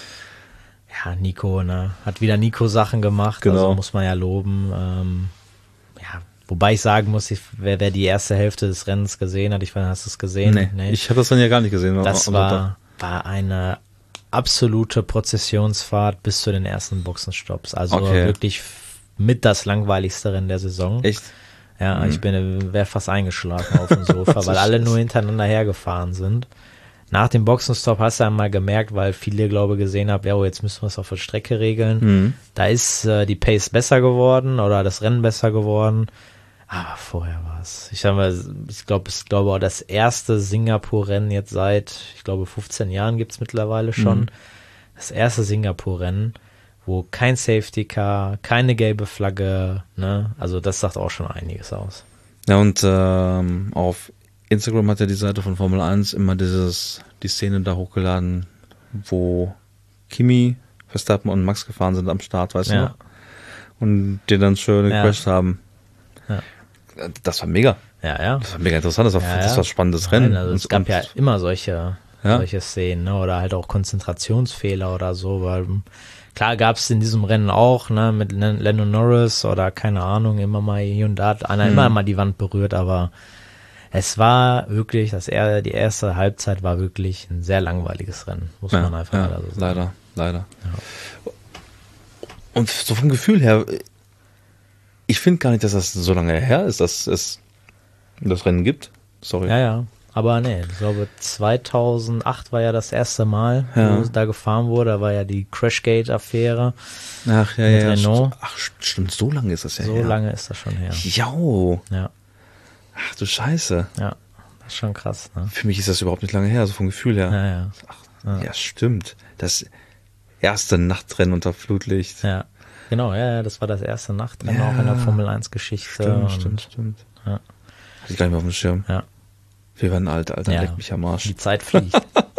Ja, Nico, ne, hat wieder Nico Sachen gemacht, Genau. also muss man ja loben. Ähm, ja, wobei ich sagen muss, ich, wer, wer die erste Hälfte des Rennens gesehen hat, ich weiß, hast du es gesehen? Nee, Nee. ich habe das dann ja gar nicht gesehen. Das am war, Sonntag. war eine absolute Prozessionsfahrt bis zu den ersten Boxenstopps. Also Okay. wirklich mit das langweiligste Rennen der Saison. Echt? Ja, Mhm. ich bin wäre fast eingeschlafen auf dem Sofa, weil alle nur hintereinander hergefahren sind. Nach dem Boxenstopp hast du einmal gemerkt, weil viele, glaube ich, gesehen haben, ja, oh, jetzt müssen wir es auf der Strecke regeln. Mhm. Da ist äh, die Pace besser geworden oder das Rennen besser geworden. Aber vorher war es, ich sag mal, ich glaube, es glaube auch das erste Singapur-Rennen jetzt seit, ich glaube, fünfzehn Jahren gibt's mittlerweile schon. Mhm. Das erste Singapur-Rennen, wo kein Safety Car, keine gelbe Flagge, ne? Also das sagt auch schon einiges aus. Ja, und ähm, auf Instagram hat ja die Seite von Formel eins immer dieses, die Szene da hochgeladen, wo Kimi, Verstappen und Max gefahren sind am Start, weißt Ja. du noch? Und die dann schön Ja. gecrashed haben. Ja. Das war mega. Ja, ja. Das war mega interessant, das war, Ja, das ja. war ein spannendes Nein, Rennen. also es Und- gab und- ja immer solche Ja? Solche Szenen, ne? Oder halt auch Konzentrationsfehler oder so, weil klar gab es in diesem Rennen auch, ne, mit Lando Norris oder keine Ahnung, immer mal hier und da hat einer hm. immer mal die Wand berührt, aber es war wirklich, das er, die erste Halbzeit war wirklich ein sehr langweiliges Rennen, muss ja, man einfach ja, leider so sagen. Leider, leider. Ja. Und so vom Gefühl her, ich finde gar nicht, dass das so lange her ist, dass es das Rennen gibt. Sorry. Ja, ja. Aber nee, ich glaube zweitausendacht war ja das erste Mal, ja. wo da gefahren wurde. Da war ja die Crashgate-Affäre. Ach ja, mit ja. Renault. Ach stimmt, so lange ist das ja so her. So lange ist das schon her. Jau. Ja. Ach du Scheiße. Ja, das ist schon krass, ne? Für mich ist das überhaupt nicht lange her, so vom Gefühl her. Ja, ja. Ach, ja. ja, stimmt. Das erste Nachtrennen unter Flutlicht. Ja, genau, ja, ja, das war das erste Nachtrennen ja. auch in der Formel eins Geschichte. Stimmt, und, stimmt, stimmt. Ja. Hatte ich gleich mal auf dem Schirm. Ja. Wir werden alt, Alter, ja. leck mich am Arsch. Die Zeit fliegt.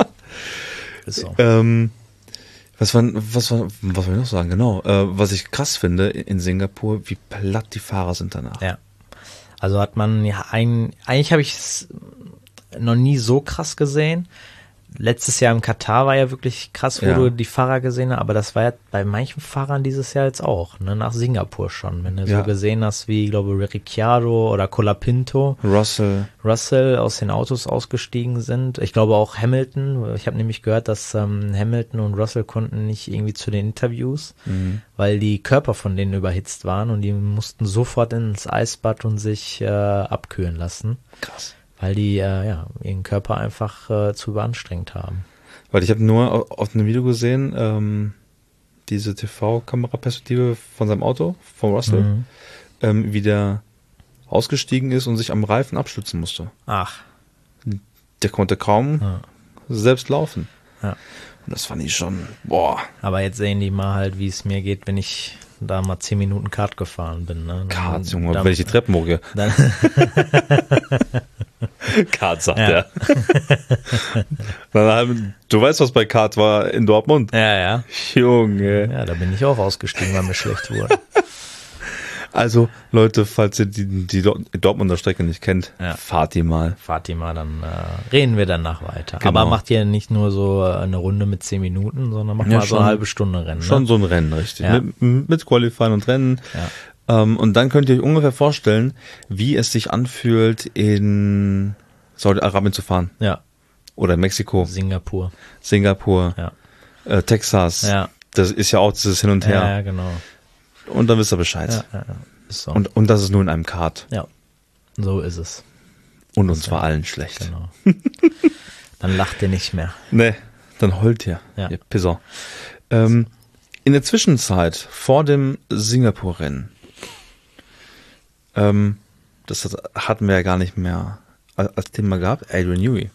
Ist so. Ähm, was war, was war, was soll ich noch sagen? Genau, äh, was ich krass finde in Singapur, wie platt die Fahrer sind danach. Ja. Also hat man ja ein, eigentlich habe ich es noch nie so krass gesehen. Letztes Jahr im Katar war ja wirklich krass, wo ja. du die Fahrer gesehen hast, aber das war ja bei manchen Fahrern dieses Jahr jetzt auch, ne, nach Singapur schon, wenn du ja. so gesehen hast, wie, ich glaube, Ricciardo oder Colapinto, Russell, Russell aus den Autos ausgestiegen sind. Ich glaube auch Hamilton, ich habe nämlich gehört, dass ähm, Hamilton und Russell konnten nicht irgendwie zu den Interviews, mhm. weil die Körper von denen überhitzt waren und die mussten sofort ins Eisbad und sich äh, abkühlen lassen. Krass. Weil die äh, ja, ihren Körper einfach äh, zu überanstrengt haben. Weil ich habe nur auf einem Video gesehen, ähm, diese T V-Kameraperspektive von seinem Auto, von Russell, mhm. ähm, wie der ausgestiegen ist und sich am Reifen abstützen musste. Ach. Der konnte kaum ja. selbst laufen. Ja. Und das fand ich schon, boah. Aber jetzt sehen die mal halt, wie es mir geht, wenn ich da mal zehn Minuten Kart gefahren bin. Ne? Kart, Junge, dann, wenn ich die Treppen hochgehe. Dann Kart, sagt ja. er. Du weißt, was bei Kart war in Dortmund? Ja, ja. Junge. Ja, da bin ich auch ausgestiegen, weil mir schlecht wurde. Also, Leute, falls ihr die, die Dortmunder Strecke nicht kennt, ja. fahrt die mal. Fahrt die mal, dann äh, reden wir danach weiter. Genau. Aber macht ihr nicht nur so eine Runde mit zehn Minuten, sondern macht ja, mal schon, so eine halbe Stunde Rennen. Schon ne? so ein Rennen, richtig. Ja. Mit, mit Qualifying und Rennen. Ja. Ähm, und dann könnt ihr euch ungefähr vorstellen, wie es sich anfühlt, in Saudi-Arabien zu fahren. Ja. Oder Mexiko. Singapur. Singapur. Ja. Äh, Texas. Ja. Das ist ja auch dieses Hin und Her. Ja, ja genau. Und dann wisst ihr Bescheid. Ja, ja, ja. Ist so. Und, und das ist nur in einem Kart. Ja, so ist es. Und uns war allen schlecht. Genau. Dann lacht ihr nicht mehr. Nee, dann heult ihr, ja. ihr Pisser. Ähm, in der Zwischenzeit, vor dem Singapur-Rennen, ähm, das hatten wir ja gar nicht mehr als Thema gehabt, Adrian Newey.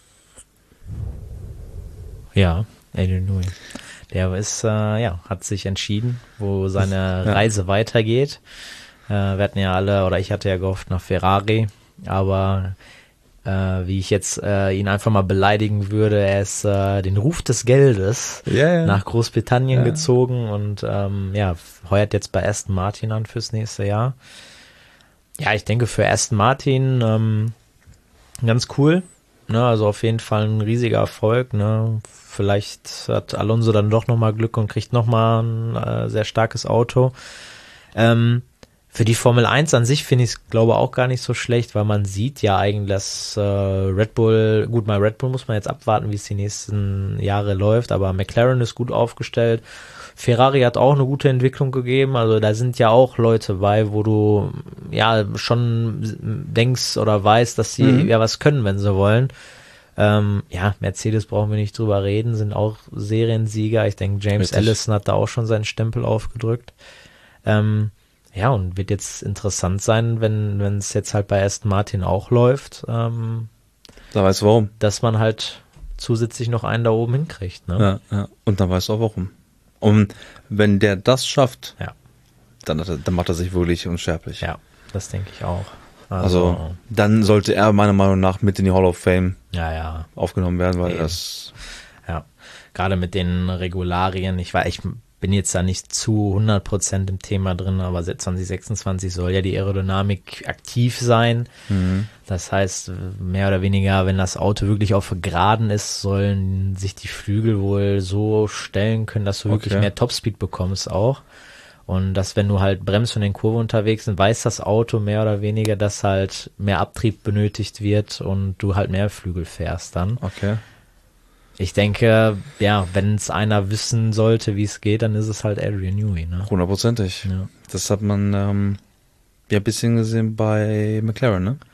Ja, Adrian Newey. Der ist, äh, ja, hat sich entschieden, wo seine ja. Reise weitergeht. Äh, wir hatten ja alle, oder ich hatte ja gehofft nach Ferrari, aber äh, wie ich jetzt äh, ihn einfach mal beleidigen würde, er ist äh, den Ruf des Geldes ja, ja. nach Großbritannien ja. gezogen und ähm, ja, heuert jetzt bei Aston Martin an fürs nächste Jahr. Ja, ich denke für Aston Martin ähm, ganz cool. Ne, also auf jeden Fall ein riesiger Erfolg. Ne? Vielleicht hat Alonso dann doch nochmal Glück und kriegt nochmal ein äh, sehr starkes Auto. Ähm, für die Formel eins an sich finde ich es, glaube ich, auch gar nicht so schlecht, weil man sieht ja eigentlich, dass äh, Red Bull, gut, bei Red Bull muss man jetzt abwarten, wie es die nächsten Jahre läuft, aber McLaren ist gut aufgestellt. Ferrari hat auch eine gute Entwicklung gegeben, also da sind ja auch Leute bei, wo du ja schon denkst oder weißt, dass sie mhm. ja was können, wenn sie wollen. Ähm, ja, Mercedes brauchen wir nicht drüber reden, sind auch Seriensieger. Ich denke, James Richtig. Allison hat da auch schon seinen Stempel aufgedrückt. Ähm, ja, und wird jetzt interessant sein, wenn wenn es jetzt halt bei Aston Martin auch läuft. Ähm, da weißt du warum. Dass man halt zusätzlich noch einen da oben hinkriegt. Ne? Ja, ja. Und dann weißt du auch warum. Und wenn der das schafft, ja. dann, hat er, dann macht er sich wirklich unsterblich. Ja, das denke ich auch. Also, also, dann sollte er meiner Meinung nach mit in die Hall of Fame ja, ja. aufgenommen werden, weil Eben. das... Ja, gerade mit den Regularien, ich war, ich bin jetzt da nicht zu hundert Prozent im Thema drin, aber zwanzig sechsundzwanzig soll ja die Aerodynamik aktiv sein. Mhm. Das heißt, mehr oder weniger, wenn das Auto wirklich auf Geraden ist, sollen sich die Flügel wohl so stellen können, dass du okay. wirklich mehr Topspeed bekommst auch. Und dass, wenn du halt bremst und in Kurve unterwegs bist, weiß das Auto mehr oder weniger, dass halt mehr Abtrieb benötigt wird und du halt mehr Flügel fährst dann. Okay. Ich denke, ja, wenn es einer wissen sollte, wie es geht, dann ist es halt Adrian Newey, ne? Hundertprozentig. Ja. Das hat man ähm, ja ein bisschen gesehen bei McLaren, ne?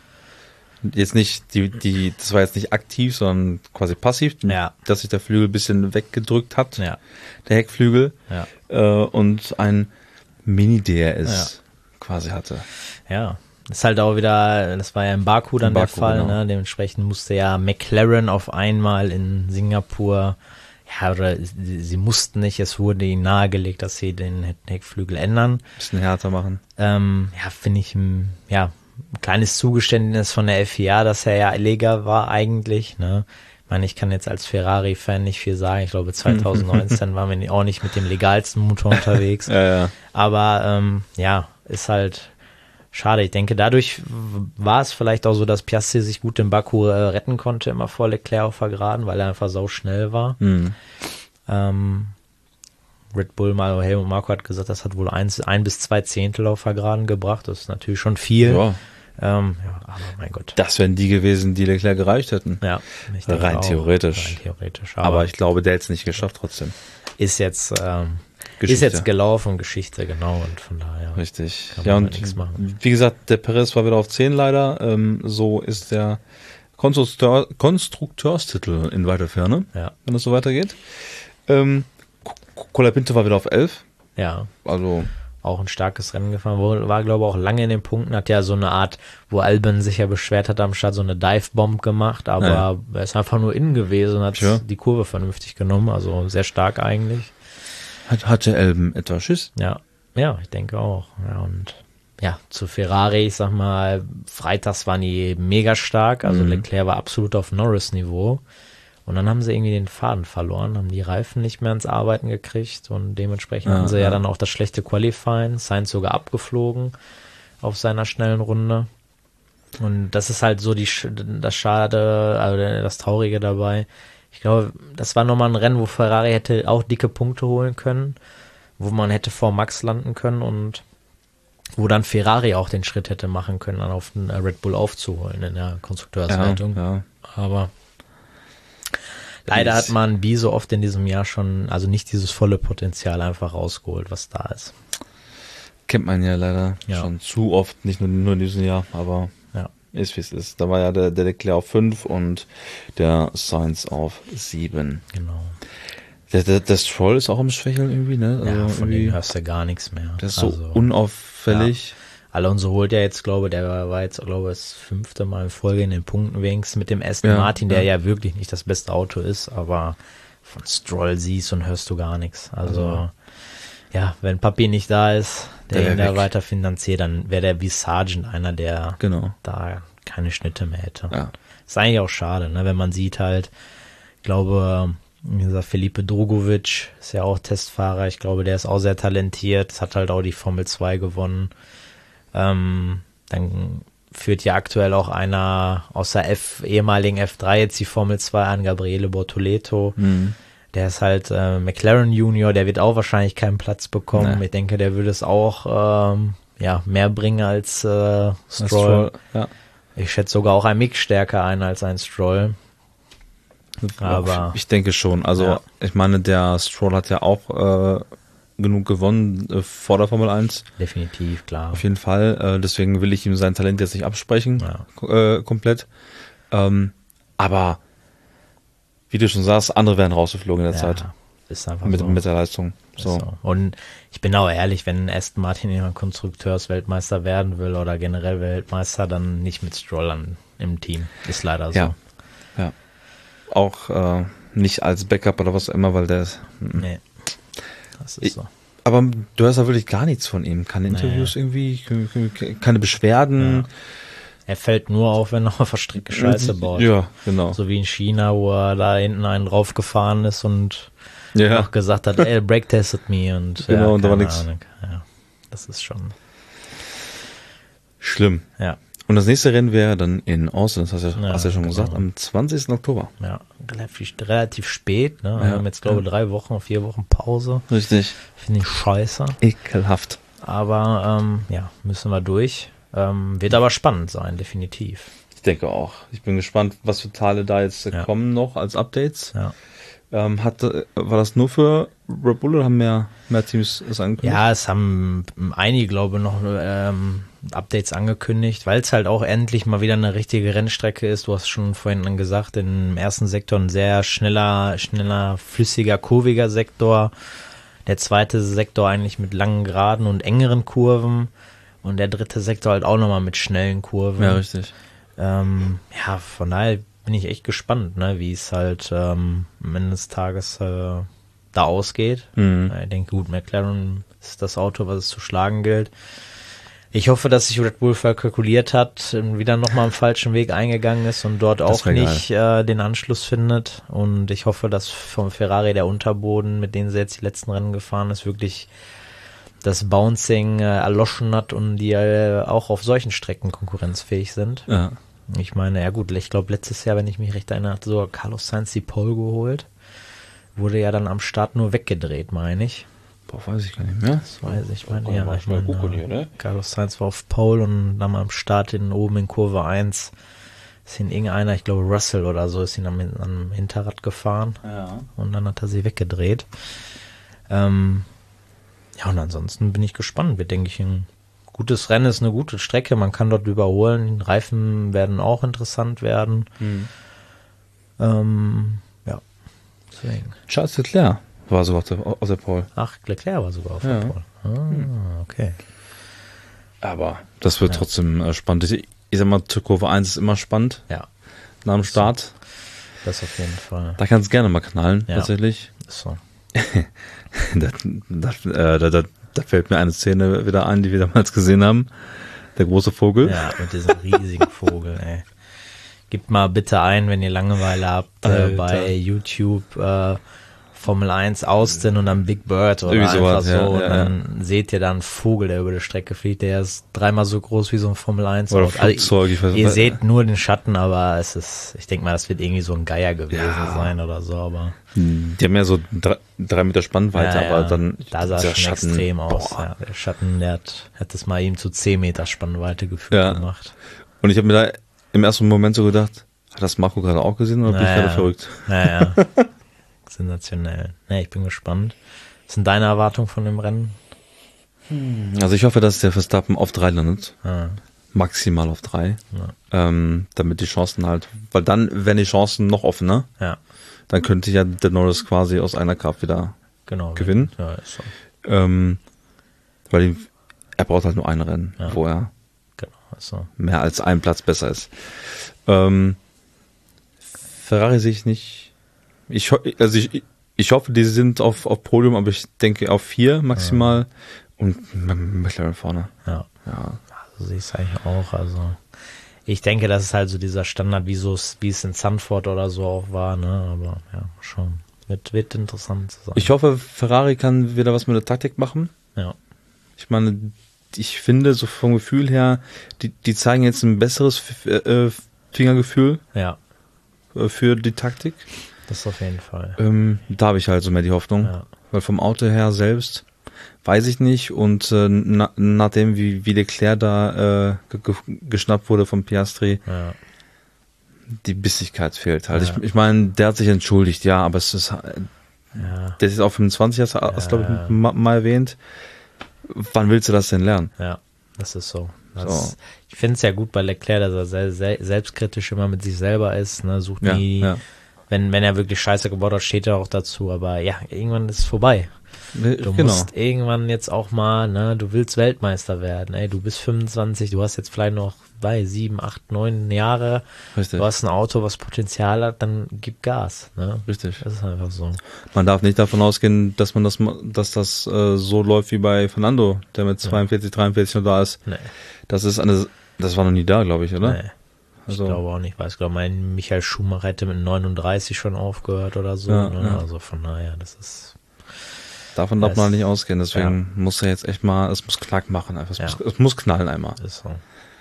Jetzt nicht, die, die, das war jetzt nicht aktiv, sondern quasi passiv, ja. dass sich der Flügel ein bisschen weggedrückt hat, ja. der Heckflügel, ja. äh, und ein Mini-D R S ja. quasi hatte. Ja. Das ist halt auch wieder, das war ja in Baku dann in Baku, der Fall, genau. ne? Dementsprechend musste ja McLaren auf einmal in Singapur, ja, oder sie, sie mussten nicht, es wurde ihnen nahegelegt, dass sie den Heckflügel ändern. Bisschen härter machen. Ähm, ja, finde ich, ja, ein kleines Zugeständnis von der F I A, dass er ja illegal war eigentlich, ne? Ich meine, ich kann jetzt als Ferrari-Fan nicht viel sagen. Ich glaube, zwanzig neunzehn waren wir auch nicht mit dem legalsten Motor unterwegs. ja, ja. Aber, ähm, ja, ist halt schade. Ich denke, dadurch war es vielleicht auch so, dass Piastri sich gut in Baku äh, retten konnte, immer vor Leclerc auf der Geraden, weil er einfach sau schnell war. Mhm. Ähm, Red Bull, Mario Helmut Marko hat gesagt, das hat wohl eins, ein bis zwei Zehntel auf der Geraden gebracht. Das ist natürlich schon viel. Ja. Ähm, ja, aber mein Gott. Das wären die gewesen, die Leclerc gereicht hätten. Ja, ich rein auch, theoretisch. Rein theoretisch. Aber, aber ich glaube, der hätte es nicht geschafft trotzdem. Ist jetzt ähm, ist jetzt gelaufen, Geschichte, genau, und von daher. Richtig. Kann ja, man und nichts machen. Wie gesagt, der Perez war wieder auf zehn leider. Ähm, so ist der Konstrukteur, Konstrukteurstitel in weiter Ferne, ja. wenn es so weitergeht. Ähm, Colapinto war wieder auf elf. Ja. Also auch ein starkes Rennen gefahren, war, glaube ich, auch lange in den Punkten, hat ja so eine Art, wo Albon sich ja beschwert hat am Start, so eine Dive-Bomb gemacht, aber ja. er ist einfach nur innen gewesen und hat ja. die Kurve vernünftig genommen, also sehr stark eigentlich. Hat, hatte Albon etwa Schiss? Ja, ja, ich denke auch. Ja, und ja, zu Ferrari, ich sag mal, freitags waren die mega stark, also mhm. Leclerc war absolut auf Norris-Niveau. Und dann haben sie irgendwie den Faden verloren, haben die Reifen nicht mehr ins Arbeiten gekriegt und dementsprechend ja, haben sie ja, ja dann auch das schlechte Qualifying, Sainz sogar abgeflogen auf seiner schnellen Runde. Und das ist halt so die das Schade, also das Traurige dabei. Ich glaube, das war nochmal ein Rennen, wo Ferrari hätte auch dicke Punkte holen können, wo man hätte vor Max landen können und wo dann Ferrari auch den Schritt hätte machen können, dann auf den Red Bull aufzuholen in der Konstrukteurswertung. Ja, ja. Aber leider hat man wie so oft in diesem Jahr schon, also nicht dieses volle Potenzial einfach rausgeholt, was da ist. Kennt man ja leider ja. schon zu oft, nicht nur, nur in diesem Jahr, aber ja. ist wie es ist. Da war ja der, der Leclerc auf fünf und der Sainz auf sieben. Genau. Der, der, der Stroll ist auch im Schwächeln irgendwie, ne? Ja, also von dem hörst du gar nichts mehr. Der ist also so unauffällig. Ja. Alonso holt ja jetzt, glaube ich, der war jetzt, glaube ich, das fünfte Mal in Folge in den Punkten wenigstens mit dem Aston ja, Martin, der ja. ja wirklich nicht das beste Auto ist, aber von Stroll siehst und hörst du gar nichts. Also, also ja, wenn Papi nicht da ist, der, der ihn da weiter finanziert, dann wäre der wie Sargent einer, der genau. da keine Schnitte mehr hätte. Ja. Ist eigentlich auch schade, ne, wenn man sieht halt, ich glaube, dieser Felipe Drugovich ist ja auch Testfahrer, ich glaube, der ist auch sehr talentiert, hat halt auch die Formel zwei gewonnen. Ähm, dann führt ja aktuell auch einer aus der F, ehemaligen F drei jetzt die Formel zwei an, Gabriele Bortoleto. Mhm. Der ist halt äh, McLaren Junior, der wird auch wahrscheinlich keinen Platz bekommen. Nee. Ich denke, der würde es auch ähm, ja, mehr bringen als äh, Stroll. Stroll ja. Ich schätze sogar auch ein Mick stärker ein als ein Stroll. Aber ich denke schon. Also ja. ich meine, der Stroll hat ja auch äh, genug gewonnen äh, vor der Formel eins. Definitiv, klar. Auf jeden Fall. Äh, deswegen will ich ihm sein Talent jetzt nicht absprechen. Ja. Äh, komplett. Ähm, aber wie du schon sagst, andere wären rausgeflogen in der ja, Zeit. Ist einfach mit, so. mit der Leistung. So. so. Und ich bin auch ehrlich, wenn Aston Martin immer Konstrukteursweltmeister werden will oder generell Weltmeister, dann nicht mit Stroll an, im Team. Ist leider so. Ja. ja. Auch äh, nicht als Backup oder was auch immer, weil der ist. Nee. Das ist ich, so. Aber du hörst ja wirklich gar nichts von ihm. Keine Interviews nee. irgendwie, keine Beschwerden. Ja. Er fällt nur auf, wenn er auf der Strecke Scheiße baut. Ja, genau. So wie in China, wo er da hinten einen draufgefahren ist und ja. noch gesagt hat, ey, break tested me und genau, ja, und da war nichts. Ja, das ist schon schlimm. Ja. Und das nächste Rennen wäre dann in Austin, das hast du ja, hast ja schon genau. gesagt, am zwanzigsten Oktober. Ja, relativ, relativ spät, ne? Ja. Wir haben jetzt, glaube ich, ja. drei Wochen, vier Wochen Pause. Richtig. Finde ich scheiße. Ekelhaft. Aber, ähm, ja, müssen wir durch. Ähm, wird aber spannend sein, definitiv. Ich denke auch. Ich bin gespannt, was für Teile da jetzt Ja. kommen noch als Updates. Ja. Ähm, hat, war das nur für Red Bull oder haben mehr, mehr Teams es angekündigt? Ja, es haben einige, glaube ich, noch ähm, Updates angekündigt, weil es halt auch endlich mal wieder eine richtige Rennstrecke ist. Du hast schon vorhin gesagt, im ersten Sektor ein sehr schneller, schneller, flüssiger, kurviger Sektor. Der zweite Sektor eigentlich mit langen Geraden und engeren Kurven. Und der dritte Sektor halt auch nochmal mit schnellen Kurven. Ja, richtig. Ähm, ja, von daher bin ich echt gespannt, ne, wie es halt ähm, am Ende des Tages äh, da ausgeht. Mhm. Ich denke, gut, McLaren ist das Auto, was es zu schlagen gilt. Ich hoffe, dass sich Red Bull verkalkuliert hat, wieder nochmal am falschen Weg eingegangen ist und dort auch nicht äh, den Anschluss findet. Und ich hoffe, dass vom Ferrari der Unterboden, mit dem sie jetzt die letzten Rennen gefahren ist, wirklich das Bouncing äh, erloschen hat und die äh, auch auf solchen Strecken konkurrenzfähig sind. Ja. Ich meine, ja gut, ich glaube letztes Jahr, wenn ich mich recht erinnere, hat sogar Carlos Sainz die Pole geholt. Wurde ja dann am Start nur weggedreht, meine ich. Boah, weiß ich gar nicht mehr. Das weiß ich, ich meine, oh, ja. Ich meine, gucken hier, ne? Carlos Sainz war auf Pole und dann am Start in, oben in Kurve eins ist ihn irgendeiner, ich glaube Russell oder so, ist ihn am, am Hinterrad gefahren. Ja. Und dann hat er sie weggedreht. Ähm, ja, und ansonsten bin ich gespannt. Wird, denke ich, ein gutes Rennen, ist eine gute Strecke. Man kann dort überholen. Die Reifen werden auch interessant werden. Hm. Ähm, ja, deswegen. Charles Leclerc war sogar aus der Pole. Ach, Leclerc war sogar auf Ja. der Pole. Ah, okay. Aber das wird Ja. trotzdem äh, spannend. Ich, ich sag mal, zur Kurve eins ist immer spannend. Ja, Nach dem Start. das auf jeden Fall. Da kannst du gerne mal knallen, Ja. tatsächlich. Ist so. da, da, äh, da, da, da fällt mir eine Szene wieder ein, die wir damals gesehen haben. Der große Vogel. Ja, mit diesem riesigen Vogel, ey. Gebt mal bitte ein, wenn ihr Langeweile habt, äh, Alter. bei YouTube äh, Formel eins Austin und dann Big Bird oder Irgendwie einfach sowas, so. ja, und ja, dann seht ihr da einen Vogel, der über die Strecke fliegt. Der ist dreimal so groß wie so ein Formel eins Oder Auto. Also, Flugzeug, ich weiß ihr nicht. seht nur den Schatten, aber es ist, ich denke mal, das wird irgendwie so ein Geier gewesen Ja. sein oder so, aber Die haben ja so drei, drei Meter Spannweite, ja, aber ja. dann da sah es dieser schon Schatten, extrem aus. boah. Ja, der Schatten, der hat, hat es mal ihm zu zehn Meter Spannweite gefühlt Ja. gemacht. Und ich habe mir da im ersten Moment so gedacht, hat das Marco gerade auch gesehen oder bin ich Naja. gerade verrückt? Naja, sensationell. Nee, ich bin gespannt. Was sind deine Erwartungen von dem Rennen? Also ich hoffe, dass der Verstappen auf drei landet. Ah, Maximal auf drei. Ja. Ähm, damit die Chancen halt, weil dann wären die Chancen noch offener. ja, Dann könnte ja der Norris quasi aus einer Kraft wieder genau. gewinnen. Ja, ist so. Ähm, weil ihm, er braucht halt nur ein Rennen, Ja. wo er Genau, ist so. mehr als ein Platz besser ist. Ähm, Ferrari sehe ich nicht. Ich, ho- also ich, ich hoffe, die sind auf, auf Podium, aber ich denke auf vier maximal. Und M- McLaren vorne. Ja, Ja. so sehe ich es eigentlich auch. Also ich denke, das ist halt so dieser Standard, wie, so, wie es in Zandvoort oder so auch war. Ne? Aber ja, schon. Wird, wird interessant zu sein. Ich hoffe, Ferrari kann wieder was mit der Taktik machen. ja, Ich meine, ich finde, so vom Gefühl her, die, die zeigen jetzt ein besseres F- äh, Fingergefühl ja, äh, für die Taktik. das auf jeden Fall. Ähm, da habe ich halt so mehr die Hoffnung. Ja, Weil vom Auto her selbst weiß ich nicht. Und äh, na, nachdem, wie, wie Leclerc da äh, ge ge geschnappt wurde von Piastri, ja, die Bissigkeit fehlt halt. Ja. Ich, ich meine, der hat sich entschuldigt, ja, aber es ist, ja, der ist auch fünfundzwanzig, hast du, hast, glaube Ja. ich, mal, mal erwähnt. Wann willst du das denn lernen? ja, das ist so. Das, So. Ich finde es ja gut bei Leclerc, dass er sehr, sehr selbstkritisch immer mit sich selber ist. Ne? Sucht Ja, nie, ja. wenn, wenn er wirklich Scheiße gebaut hat, steht er auch dazu. Aber ja, irgendwann ist es vorbei. Du Genau. musst irgendwann jetzt auch mal, ne, du willst Weltmeister werden, ey, du bist fünfundzwanzig, du hast jetzt vielleicht noch bei sieben, acht, neun Jahre, Richtig. du hast ein Auto, was Potenzial hat, dann gib Gas, ne? Richtig. Das ist einfach so. Man darf nicht davon ausgehen, dass man das, ma- dass das äh, so läuft wie bei Fernando, der mit zweiundvierzig, dreiundvierzig noch da ist. Nee, Das ist eine, das war noch nie da, glaube ich, oder? nee. Also, ich glaube auch nicht, weil ich glaube, mein Michael Schumacher hätte mit neununddreißig schon aufgehört oder so. Ja, ne? ja. Also von daher, das ist... Davon darf man nicht ausgehen, deswegen ja. muss er jetzt echt mal, es muss Klack machen, einfach. Es, ja. muss, es muss knallen einmal. Das ist so.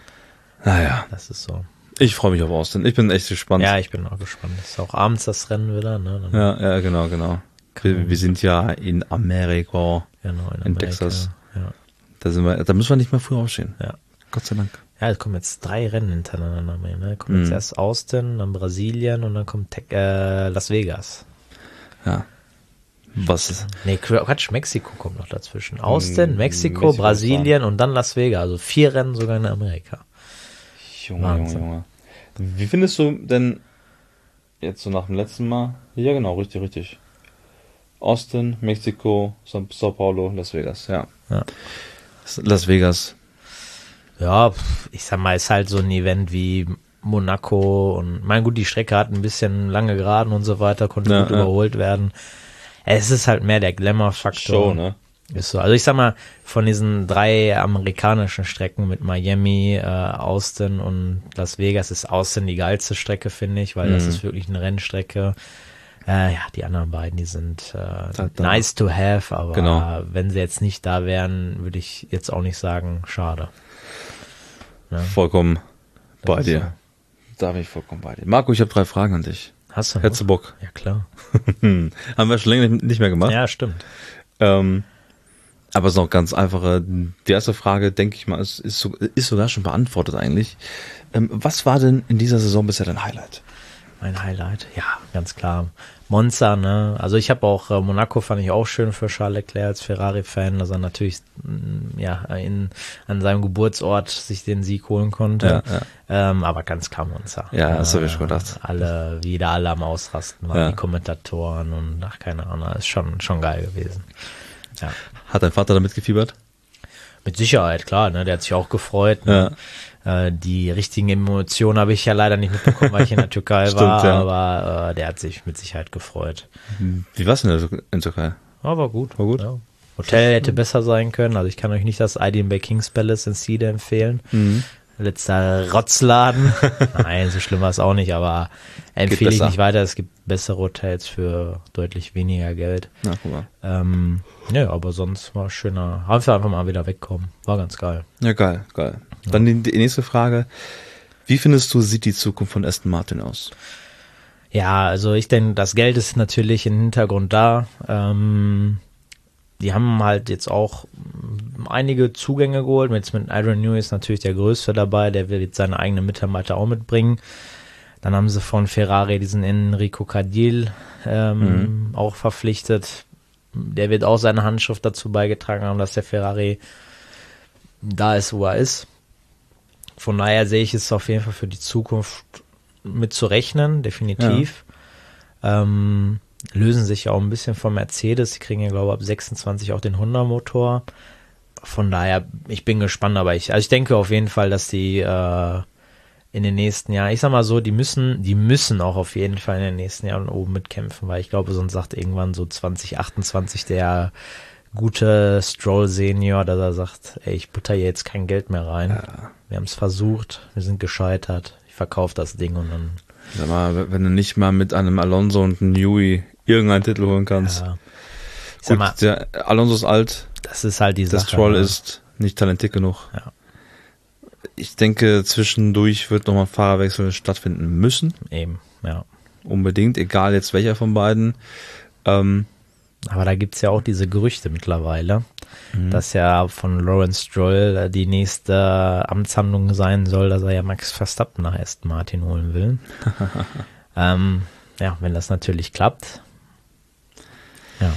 Naja. Das ist so. Ich freue mich auf Austin. Ich bin echt gespannt. Ja, ich bin auch gespannt. Das ist auch abends das Rennen wieder, ne? Dann ja, ja, genau, genau. Wir, wir sind ja in Amerika. Genau, in, in Amerika, Texas. Ja. Da sind wir, da müssen wir nicht mehr früh aufstehen. Ja. Gott sei Dank. Ja, es kommen jetzt drei Rennen hintereinander mehr, ne? Kommt jetzt mm. erst Austin, dann Brasilien und dann kommt Te- äh, Las Vegas. Ja. Was ist? Nee, Quatsch, Mexiko kommt noch dazwischen. Austin, Mexiko, Mexiko Brasilien und dann Las Vegas. Also vier Rennen sogar in Amerika. Junge, Wahnsinn. Junge, Junge. Wie findest du denn jetzt so nach dem letzten Mal? Ja, genau, richtig, richtig. Austin, Mexiko, Sao Paulo, Las Vegas, ja. ja. Las Vegas. Ja, ich sag mal, ist halt so ein Event wie Monaco und, mein gut, die Strecke hat ein bisschen lange Geraden und so weiter, konnte ja, gut ja. überholt werden. Es ist halt mehr der Glamour-Faktor. Show, ne? Ist so. Also ich sag mal, von diesen drei amerikanischen Strecken mit Miami, äh, Austin und Las Vegas ist Austin die geilste Strecke, finde ich, weil mhm. das ist wirklich eine Rennstrecke. Äh, ja, die anderen beiden, die sind äh, da, da. nice to have, aber genau. wenn sie jetzt nicht da wären, würde ich jetzt auch nicht sagen, schade. Ne? Vollkommen das bei dir. So. Da bin ich vollkommen bei dir. Marco, ich habe drei Fragen an dich. Hast du noch? Hättest du Bock? Ja, klar. Haben wir schon länger nicht mehr gemacht. Ja, stimmt. Ähm, aber es ist noch ganz einfache. Die erste Frage, denke ich mal, ist, ist, ist sogar schon beantwortet eigentlich. Ähm, was war denn in dieser Saison bisher dein Highlight? Mein Highlight? Ja, ganz klar. Monza, ne? Also ich habe auch, äh, Monaco fand ich auch schön für Charles Leclerc als Ferrari-Fan, dass er natürlich mh, ja in, an seinem Geburtsort sich den Sieg holen konnte. Ja, ja. Ähm, aber ganz klar Monza. Ja, das äh, habe ich schon gedacht. Alle, wieder alle am Ausrasten waren, ja. die Kommentatoren und ach, keine Ahnung, ist schon, schon geil gewesen. Ja. Hat dein Vater damit gefiebert? Mit Sicherheit, klar, ne? Der hat sich auch gefreut. Ne? Ja. Äh, die richtigen Emotionen habe ich ja leider nicht mitbekommen, weil ich in der Türkei Stimmt, war, ja. aber äh, der hat sich mit Sicherheit gefreut. Wie war es denn in der Türkei? Ja, war gut. War gut? Ja. Hotel hätte besser sein können, also ich kann euch nicht das Aydin Bey Kings Palace in Side empfehlen. Mhm. Letzter Rotzladen. Nein, so schlimm war es auch nicht, aber empfehle ich nicht weiter. Es gibt bessere Hotels für deutlich weniger Geld. Na, guck mal. Ähm, ja, aber sonst war schöner. Einfach einfach mal wieder wegkommen. War ganz geil. Ja, geil, geil. Ja. Dann die, die nächste Frage. Wie findest du, sieht die Zukunft von Aston Martin aus? Ja, also ich denke, das Geld ist natürlich im Hintergrund da. Ähm, die haben halt jetzt auch einige Zugänge geholt. Jetzt mit Adrian Newey ist natürlich der Größte dabei. Der wird jetzt seine eigenen Mitarbeiter auch mitbringen. Dann haben sie von Ferrari diesen Enrico Cadil ähm, mhm. auch verpflichtet. Der wird auch seine Handschrift dazu beigetragen haben, dass der Ferrari da ist, wo er ist. Von daher sehe ich es auf jeden Fall für die Zukunft mit zu rechnen, definitiv. Ja. Ähm, lösen sich ja auch ein bisschen von Mercedes. Die kriegen ja, glaube ich, ab sechsundzwanzig auch den Honda-Motor. Von daher, ich bin gespannt, aber ich, also ich denke auf jeden Fall, dass die äh, in den nächsten Jahren, ich sag mal so, die müssen, die müssen auch auf jeden Fall in den nächsten Jahren oben mitkämpfen, weil ich glaube, sonst sagt irgendwann so zwanzig achtundzwanzig der gute Stroll Senior, dass er sagt, ey, ich butter hier jetzt kein Geld mehr rein. Ja. Wir haben es versucht, wir sind gescheitert, ich verkaufe das Ding und dann. Sag mal, wenn du nicht mal mit einem Alonso und einem Newey irgendeinen Titel holen kannst. Ja. Ich Gut, sag mal, der Alonso ist alt. Das ist halt die der Sache. Der Stroll ja. ist nicht talentiert genug. Ja. Ich denke, zwischendurch wird nochmal ein Fahrerwechsel stattfinden müssen. Eben, ja. Unbedingt, egal jetzt welcher von beiden. Ähm, Aber da gibt's ja auch diese Gerüchte mittlerweile, mhm. dass ja von Lawrence Stroll die nächste Amtshandlung sein soll, dass er ja Max Verstappen nach Aston Martin holen will. ähm, ja, wenn das natürlich klappt. Ja.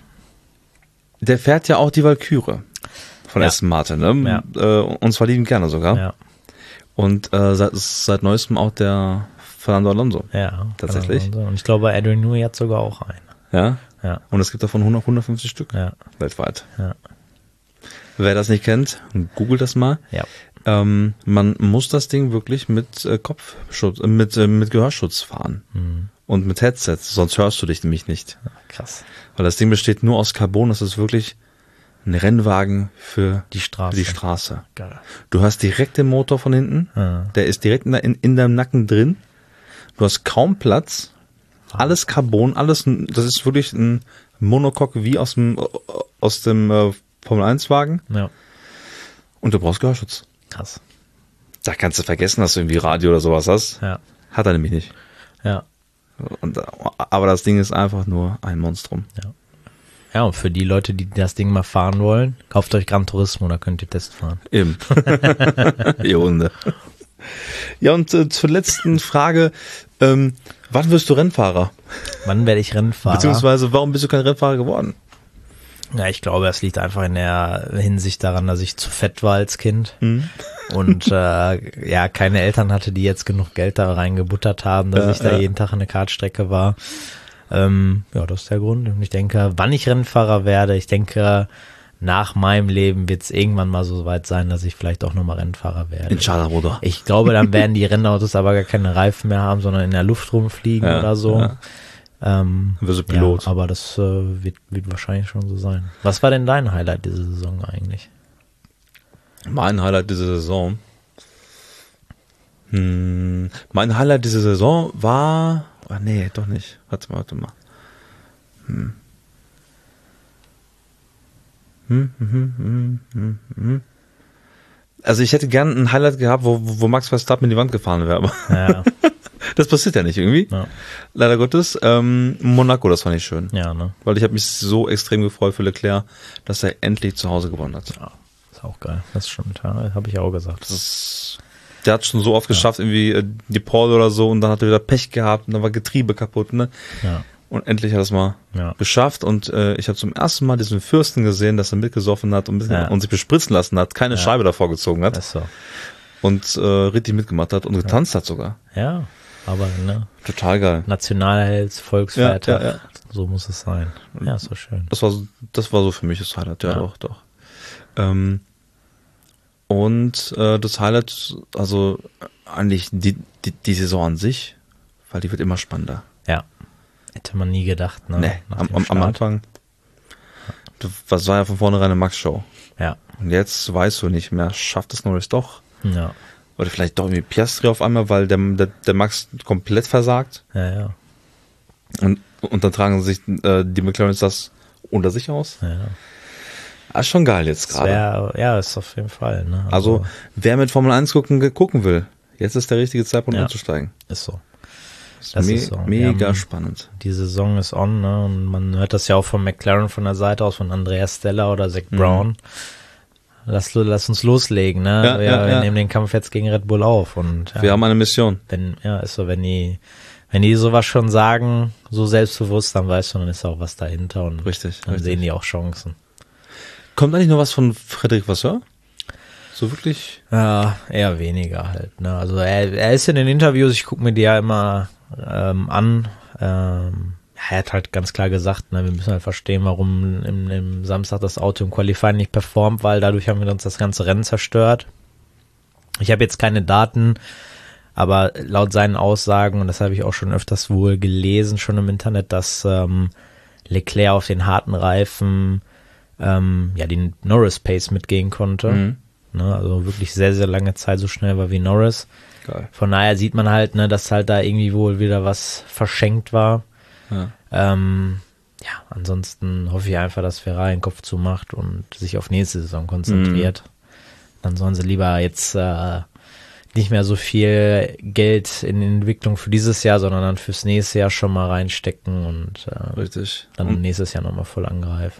Der fährt ja auch die Valkyrie von ja. Aston Martin, ne? Ja. Äh, und zwar lieben gerne sogar. Ja. Und äh, seit, seit neuestem auch der Fernando Alonso. Ja, tatsächlich. Alonso. Und ich glaube, Adrian Newey hat sogar auch einen. Ja? Ja. Und es gibt davon hundert, hundertfünfzig Stück ja. weltweit. Ja. Wer das nicht kennt, googelt das mal. Ja. Ähm, man muss das Ding wirklich mit äh, Kopfschutz, äh, mit, äh, mit Gehörschutz fahren. Mhm. Und mit Headset, sonst hörst du dich nämlich nicht. Krass. Weil das Ding besteht nur aus Carbon, das ist wirklich ein Rennwagen für die Straße. Für die Straße. Geil. Du hast direkt den Motor von hinten, ja. Der ist direkt in, in, in deinem Nacken drin. Du hast kaum Platz, alles Carbon, alles, das ist wirklich ein Monocoque wie aus dem, aus dem äh, Formel eins Wagen. Ja. Und du brauchst Gehörschutz. Krass. Da kannst du vergessen, dass du irgendwie Radio oder sowas hast. Ja. Hat er nämlich nicht. Ja. Und, aber das Ding ist einfach nur ein Monstrum. Ja. Ja, und für die Leute, die das Ding mal fahren wollen, kauft euch Gran Turismo, da könnt ihr Test fahren. Eben. Ihr Hunde. Ja, und äh, zur letzten Frage. Ähm, wann wirst du Rennfahrer? Wann werde ich Rennfahrer? Beziehungsweise, warum bist du kein Rennfahrer geworden? Ja, ich glaube, es liegt einfach in der Hinsicht daran, dass ich zu fett war als Kind. Mhm. Und äh, ja, keine Eltern hatte, die jetzt genug Geld da reingebuttert haben, dass ja, ich da ja. jeden Tag eine Kartstrecke war. Ähm, ja, das ist der Grund. Und ich denke, wann ich Rennfahrer werde, ich denke, nach meinem Leben wird es irgendwann mal so weit sein, dass ich vielleicht auch nochmal Rennfahrer werde. Inshallah, Bruder. Ich glaube, dann werden die Rennautos aber gar keine Reifen mehr haben, sondern in der Luft rumfliegen ja, oder so. Ja. Ähm, Wirst du Pilot. Ja, aber das äh, wird, wird wahrscheinlich schon so sein. Was war denn dein Highlight diese Saison eigentlich? Mein Highlight dieser Saison? Hm, mein Highlight dieser Saison war... Ah, nee, doch nicht. Warte mal, warte mal. Hm. Hm, hm, hm, hm, hm, hm. Also ich hätte gern ein Highlight gehabt, wo, wo Max Verstappen in die Wand gefahren wäre. Aber Ja. das passiert ja nicht irgendwie. Ja. Leider Gottes. Ähm, Monaco, das fand ich schön. Ja, ne? Weil ich habe mich so extrem gefreut für Leclerc, dass er endlich zu Hause gewonnen hat. Ja, ist auch geil. Das stimmt, ja, habe ich auch gesagt. Das ist, der hat schon so oft geschafft, ja. irgendwie äh, die Paul oder so, und dann hat er wieder Pech gehabt und dann war Getriebe kaputt, ne? Ja. Und endlich hat er es mal ja. geschafft, und äh, ich habe zum ersten Mal diesen Fürsten gesehen, dass er mitgesoffen hat und, bisschen, ja. und sich bespritzen lassen hat, keine ja. Scheibe davor gezogen hat. Das ist so. Und äh, richtig mitgemacht hat und getanzt ja. hat sogar. Ja, aber ne? Total geil. Nationalheld, Volksfeiertag, ja, ja, ja. so muss es sein. Ja, ist so schön. Das war, das war so für mich das Highlight, ja, ja. doch, doch. Ähm, und äh, das Highlight, also eigentlich die, die, die Saison an sich, weil die wird immer spannender. Ja. Hätte man nie gedacht, ne? Nee, am, am, am Anfang, das war ja von vornherein eine Max-Show. Ja. Und jetzt weißt du nicht mehr, schafft es Norris doch? Ja. Oder vielleicht doch irgendwie Piastri auf einmal, weil der, der, der Max komplett versagt. Ja, ja. Und, und dann tragen sich äh, die McLarens das unter sich aus. Ja, ja. Ah, ist schon geil jetzt gerade. Ja, ist auf jeden Fall. Ne? Also, also, wer mit Formel eins gucken, gucken will, jetzt ist der richtige Zeitpunkt, ja. umzusteigen. Ist so. Das ist me- so. mega haben, spannend. Die Saison ist on, ne? Und man hört das ja auch von McLaren von der Seite aus, von Andreas Stella oder Zach mhm. Brown. Lass, lass uns loslegen, ne? Ja, wir ja, wir ja. nehmen den Kampf jetzt gegen Red Bull auf. Und, ja, wir haben eine Mission. Wenn, ja, ist so, wenn die, wenn die sowas schon sagen, so selbstbewusst, dann weißt du, dann ist auch was dahinter, und richtig, dann richtig. sehen die auch Chancen. Kommt eigentlich noch was von Frédéric Vasseur? So wirklich? Ja, eher weniger halt, ne? Also er, er ist in den Interviews, ich gucke mir die ja immer ähm, an. Ähm, er hat halt ganz klar gesagt, ne, wir müssen halt verstehen, warum im, im Samstag das Auto im Qualifying nicht performt, weil dadurch haben wir uns das ganze Rennen zerstört. Ich habe jetzt keine Daten, aber laut seinen Aussagen, und das habe ich auch schon öfters wohl gelesen, schon im Internet, dass ähm, Leclerc auf den harten Reifen ähm, ja den Norris-Pace mitgehen konnte. Mhm. Ne, also wirklich sehr, sehr lange Zeit so schnell war wie Norris. Geil. Von daher sieht man halt, ne, dass halt da irgendwie wohl wieder was verschenkt war. Ja. Ähm, ja, ansonsten hoffe ich einfach, dass Ferrari den Kopf zumacht und sich auf nächste Saison konzentriert. Mhm. Dann sollen sie lieber jetzt äh, nicht mehr so viel Geld in die Entwicklung für dieses Jahr, sondern dann fürs nächste Jahr schon mal reinstecken und äh, Richtig. dann und nächstes Jahr nochmal voll angreifen.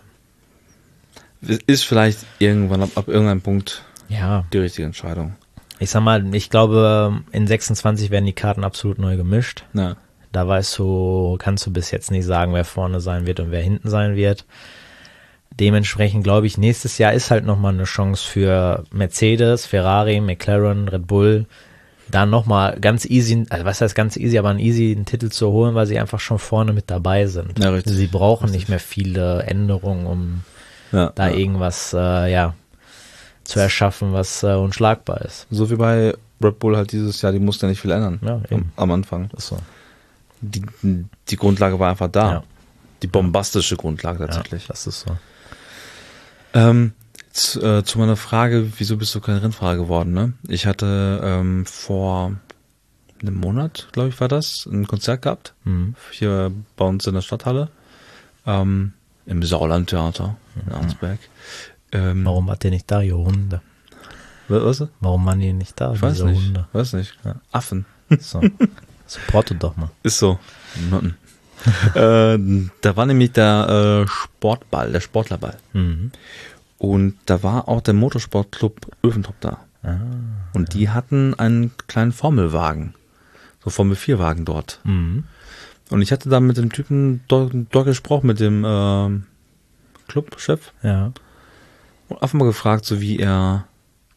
Ist vielleicht irgendwann ab, ab irgendeinem Punkt ja. die richtige Entscheidung. Ich sag mal, ich glaube, in sechsundzwanzig werden die Karten absolut neu gemischt. Ja. Da weißt du, kannst du bis jetzt nicht sagen, wer vorne sein wird und wer hinten sein wird. Dementsprechend glaube ich, nächstes Jahr ist halt nochmal eine Chance für Mercedes, Ferrari, McLaren, Red Bull, da nochmal ganz easy, also was heißt ganz easy, aber einen easy einen Titel zu holen, weil sie einfach schon vorne mit dabei sind. Ja, richtig. Sie brauchen richtig. nicht mehr viele Änderungen, um ja, da ja. irgendwas äh, ja, zu erschaffen, was äh, unschlagbar ist. So wie bei Red Bull halt dieses Jahr, die mussten ja nicht viel ändern ja, am, am Anfang. Das ist so. Die, die Grundlage war einfach da. Ja. Die bombastische Grundlage tatsächlich. Ja, das ist so. Ähm, zu, äh, zu meiner Frage, wieso bist du kein Rennfahrer geworden, ne? Ich hatte ähm, vor einem Monat, glaube ich, war das, ein Konzert gehabt. Mhm. Hier bei uns in der Stadthalle. Ähm, im Sauerlandtheater in Arnsberg. Ähm, Warum hat der nicht da, ihr Hunde? was? Warum waren die nicht da, Ich weiß diese nicht. Hunde? Weiß nicht. Ja. Affen. So. Supportet doch mal. Ist so. Noten. äh, da war nämlich der äh, Sportball, der Sportlerball. Mhm. Und da war auch der Motorsportclub Öventrop da. Ah, Und die hatten einen kleinen Formelwagen. So Formel vier Wagen dort. mhm. Und ich hatte da mit dem Typen dort, dort gesprochen, mit dem äh, Clubchef. Ja. Und einfach mal gefragt, so wie er,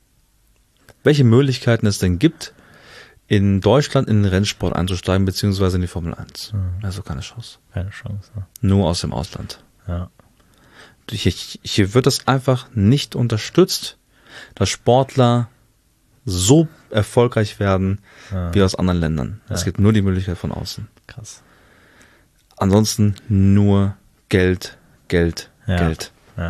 welche Möglichkeiten es denn gibt, in Deutschland in den Rennsport einzusteigen, beziehungsweise in die Formel eins. Mhm. Also keine Chance. Keine Chance. Ne? Nur aus dem Ausland. Ja. Hier, hier wird es einfach nicht unterstützt, dass Sportler so erfolgreich werden Ja. wie aus anderen Ländern. Ja. Es gibt nur die Möglichkeit von außen. Krass. Ansonsten nur Geld, Geld, Ja. Geld. Ja.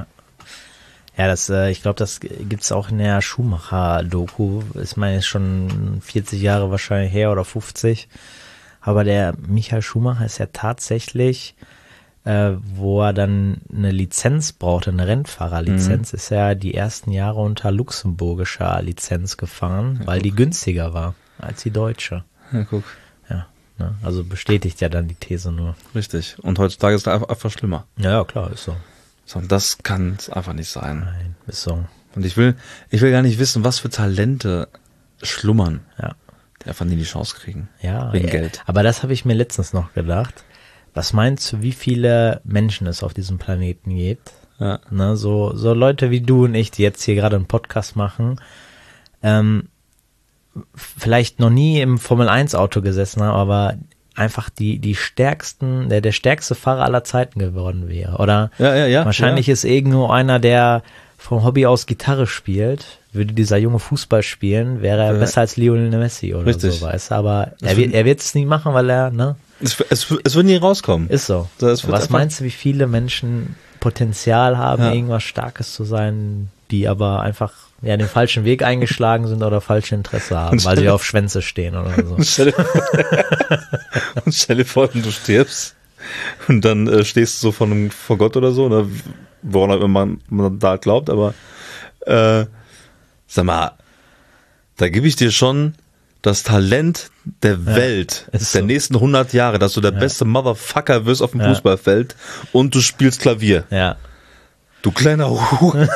Ja, das, äh, ich glaube, das gibt's auch in der Schumacher-Doku. Ich meine, ist schon vierzig Jahre wahrscheinlich her oder fünfzig. Aber der Michael Schumacher ist ja tatsächlich, äh, wo er dann eine Lizenz brauchte, eine Rennfahrerlizenz, Mhm. ist er die ersten Jahre unter luxemburgischer Lizenz gefahren, Ja, weil guck. die günstiger war als die deutsche. Ja, guck. Ja, ne? Also bestätigt ja dann die These nur. Richtig. Und heutzutage ist es einfach, einfach schlimmer. Ja, ja, klar, ist so. So, und das kann es einfach nicht sein. Nein, ist so. Und ich will, ich will gar nicht wissen, was für Talente schlummern, Ja. die einfach nie die Chance kriegen. Ja, Wegen ja. Geld. Aber das habe ich mir letztens noch gedacht. Was meinst du, wie viele Menschen es auf diesem Planeten gibt? Ja. Ne, so, so Leute wie du und ich, die jetzt hier gerade einen Podcast machen, ähm, vielleicht noch nie im Formel eins Auto gesessen haben, aber einfach die, die stärksten, der, der stärkste Fahrer aller Zeiten geworden wäre. Oder Ja, ja, ja. wahrscheinlich ja. ist irgendwo einer, der vom Hobby aus Gitarre spielt, würde dieser junge Fußball spielen, wäre er Ja. besser als Lionel Messi oder Richtig. so, weißt du. Aber Das er wird, er wird es nie machen, weil er, ne, Es, es, es wird nie rauskommen. ist so. Das wird Was einfach- meinst du, wie viele Menschen Potenzial haben, Ja. irgendwas Starkes zu sein, die aber einfach ja den falschen Weg eingeschlagen sind oder falsche Interesse haben, weil sie auf Schwänze stehen oder so. Und stell dir, und stell dir vor, du stirbst und dann äh, stehst du so vor, einem, vor Gott oder so, oder woran auch immer man, man da glaubt, aber äh, sag mal, da gebe ich dir schon das Talent der Welt, ist der so. nächsten hundert Jahre, dass du der Ja. beste Motherfucker wirst auf dem Ja. Fußballfeld und du spielst Klavier. Ja, Du kleiner Hure.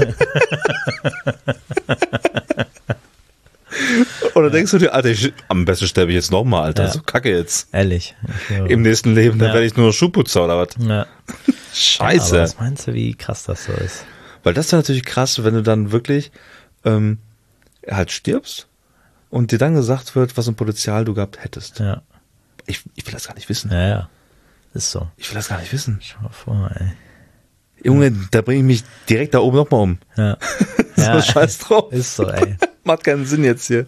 Oder denkst du dir, Alter, ich, am besten sterbe ich jetzt nochmal, Alter, Ja. so kacke jetzt. ehrlich. Ich, Im nächsten Leben, dann Ja. werde ich nur noch Schuhputzer oder was? ja. Scheiße. Aber was meinst du, wie krass das so ist? Weil das ist ja natürlich krass, wenn du dann wirklich ähm, halt stirbst und dir dann gesagt wird, was ein Potenzial du gehabt hättest. Ja, Ich, ich will das gar nicht wissen. ja, ja. Ist so. Ich will das gar nicht wissen. Schau mal vor, ey. Junge, da bringe ich mich direkt da oben nochmal um. Ja. So, Ja. scheiß drauf. Ist so, ey. Macht keinen Sinn jetzt hier.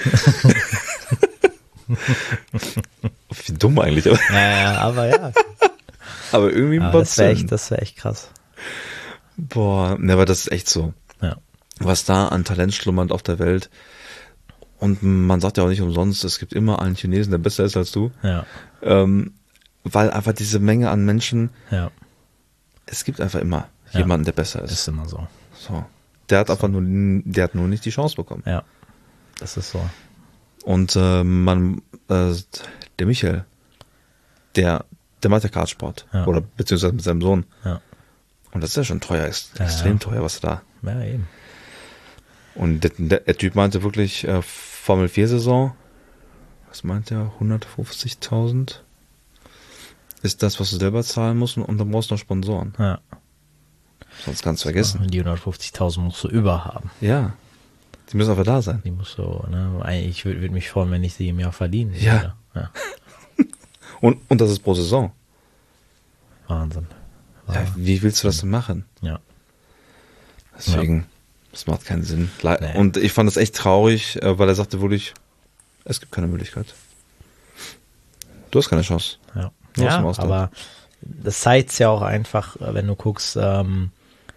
Wie dumm eigentlich, aber, Ja, ja, aber ja. aber irgendwie Aber macht's das wäre Sinn. echt, das wäre echt krass. Boah, ne, aber das ist echt so. Ja. Was da an Talent schlummert auf der Welt. Und man sagt ja auch nicht umsonst, es gibt immer einen Chinesen, der besser ist als du. Ja. Ähm, weil einfach diese Menge an Menschen, Ja. es gibt einfach immer Ja. jemanden, der besser ist. Ist immer so. So. Der hat einfach nur, der hat nur nicht die Chance bekommen. Ja. Das ist so. Und äh, man, äh, der Michael, der, der macht ja Kartsport. Ja. Oder beziehungsweise mit seinem Sohn. Ja. Und das ist ja schon teuer, ist Ja, extrem ja. teuer, was da. Ja, eben. Und der, der, der Typ meinte wirklich, äh, Formel vier Saison, was meint er, hundertfünfzigtausend ist das, was du selber zahlen musst, und dann brauchst du noch Sponsoren. Ja. Sonst kannst du vergessen. Die hundertfünfzigtausend musst du überhaben. Ja. Die müssen einfach da sein. Die musst du, ne, eigentlich würde würd mich freuen, wenn ich sie im Jahr verdienen würde. Ja. Ja. Und, und das ist pro Saison. Wahnsinn. Ja, wie willst du das denn machen? Ja. Deswegen, das macht keinen Sinn. Le- Nee. Und ich fand das echt traurig, äh, weil er sagte wirklich, es gibt keine Möglichkeit. Du hast keine Chance. Ja, Nur aus ja dem Ausland. aber das zeigt ja auch einfach, wenn du guckst, ähm,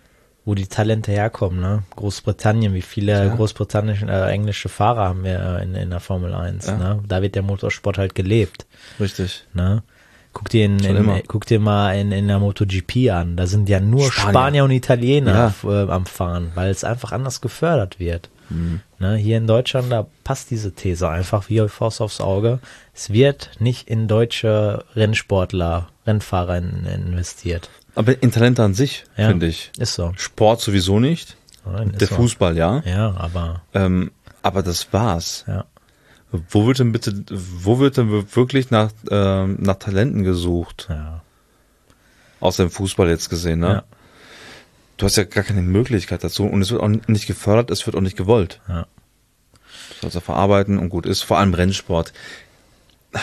wo die Talente herkommen, ne? Großbritannien, wie viele ja. großbritannische, äh, englische Fahrer haben wir äh, in, in der Formel eins, ja. ne? Da wird der Motorsport halt gelebt. Richtig. Ne? Guck dir, in, in, guck dir mal in, in der MotoGP an, da sind ja nur Spanier, Spanier und Italiener ja. äh, am Fahren, weil es einfach anders gefördert wird. Mhm. Ne? Hier in Deutschland, da passt diese These einfach wie Faust aufs Auge. Es wird nicht in deutsche Rennsportler, Rennfahrer in, investiert. Aber in Talente an sich, ja, finde ich. Ist so. Sport sowieso nicht. Nein, der Fußball, so. ja. Ja, aber. Ähm, aber das war's. Ja. Wo wird denn bitte, wo wird denn wirklich nach, äh, nach Talenten gesucht? Ja. Außer im Fußball jetzt gesehen, ne? Ja. Du hast ja gar keine Möglichkeit dazu und es wird auch nicht gefördert, es wird auch nicht gewollt. Ja. Du sollst ja verarbeiten und gut ist, vor allem Rennsport. Ja,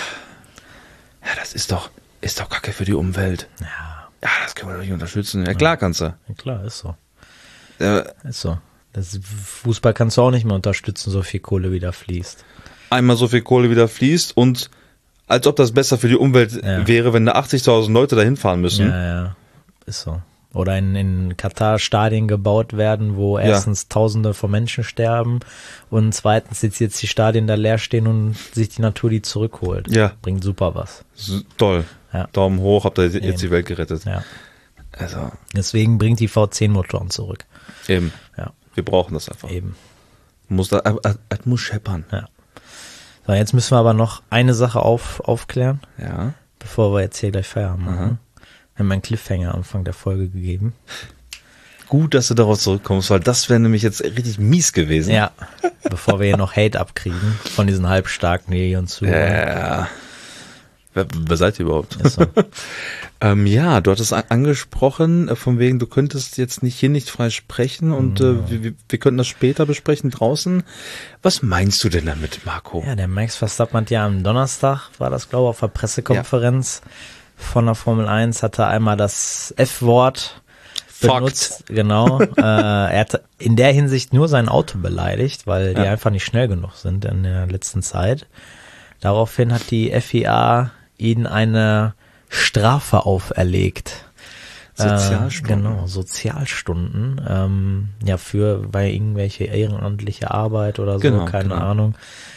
das ist doch, ist doch Kacke für die Umwelt. Ja. Ja, das können wir doch nicht unterstützen. Ja, klar kannst du. Ja, klar, ist so. Äh, ist so. Das Fußball kannst du auch nicht mehr unterstützen, so viel Kohle wieder fließt. Einmal so viel Kohle wieder fließt und als ob das besser für die Umwelt ja. wäre, wenn da achtzigtausend Leute dahin fahren müssen. Ja, ja, ist so. Oder in, in Katar Stadien gebaut werden, wo erstens ja. Tausende von Menschen sterben und zweitens jetzt, jetzt die Stadien da leer stehen und sich die Natur die zurückholt. Ja. Bringt super was. S- toll. Ja. Daumen hoch, habt ihr jetzt Eben. die Welt gerettet. Ja. Also. Deswegen bringt die V zehn Motoren zurück. Eben. Ja. Wir brauchen das einfach. Eben. Muss da, es muss scheppern. Ja. So, jetzt müssen wir aber noch eine Sache auf, aufklären. Ja. Bevor wir jetzt hier gleich Feierabend machen. Aha. Wir haben einen Cliffhanger am Anfang der Folge gegeben. Gut, dass du darauf zurückkommst, weil das wäre nämlich jetzt richtig mies gewesen. Ja, bevor wir hier noch Hate abkriegen von diesen Halbstarken, die hier uns zuhören. Ja. Wer, wer seid ihr überhaupt? Ist so. ähm, ja, du hattest angesprochen, von wegen, du könntest jetzt nicht hier nicht frei sprechen und mhm. äh, wir, wir könnten das später besprechen draußen. Was meinst du denn damit, Marco? Ja, der Max Verstappen hat ja am Donnerstag, war das glaube ich, auf der Pressekonferenz ja. von der Formel eins, hat er einmal das F-Wort benutzt. Fucked. Genau. äh, er hat in der Hinsicht nur sein Auto beleidigt, weil die ja. einfach nicht schnell genug sind in der letzten Zeit. Daraufhin hat die F I A ihnen eine Strafe auferlegt. Sozialstunden. Äh, genau, Sozialstunden. Ähm, ja, für weil irgendwelche ehrenamtliche Arbeit oder so, genau, keine genau. Ahnung.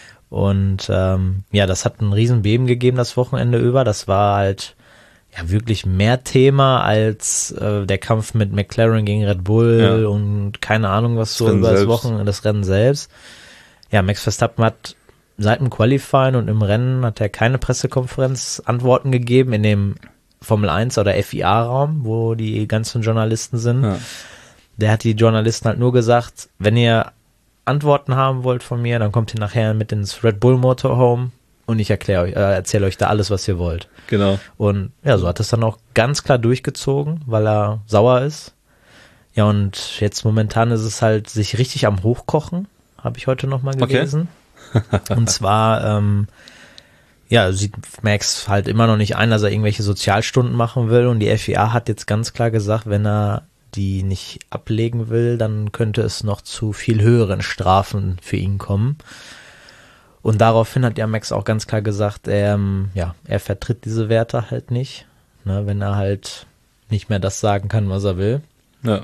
Und ähm, ja, das hat ein Riesenbeben gegeben das Wochenende über. Das war halt ja wirklich mehr Thema als äh, der Kampf mit McLaren gegen Red Bull ja. und keine Ahnung was so über das Wochenende, das Rennen selbst. Ja, Max Verstappen hat seit dem Qualifying und im Rennen hat er keine Pressekonferenz Antworten gegeben in dem Formel eins oder F I A-Raum, wo die ganzen Journalisten sind. Ja. Der hat die Journalisten halt nur gesagt, wenn ihr Antworten haben wollt von mir, dann kommt ihr nachher mit ins Red Bull Motorhome und ich erkläre euch, äh, erzähle euch da alles, was ihr wollt. Genau. Und ja, so hat es dann auch ganz klar durchgezogen, weil er sauer ist. Ja, und jetzt momentan ist es halt sich richtig am Hochkochen, habe ich heute nochmal gelesen. Okay. Und zwar, ähm, ja, sieht Max halt immer noch nicht ein, dass er irgendwelche Sozialstunden machen will und die F I A hat jetzt ganz klar gesagt, wenn er die nicht ablegen will, dann könnte es noch zu viel höheren Strafen für ihn kommen. Und daraufhin hat ja Max auch ganz klar gesagt, ähm, ja, er vertritt diese Werte halt nicht, ne, wenn er halt nicht mehr das sagen kann, was er will. Ja.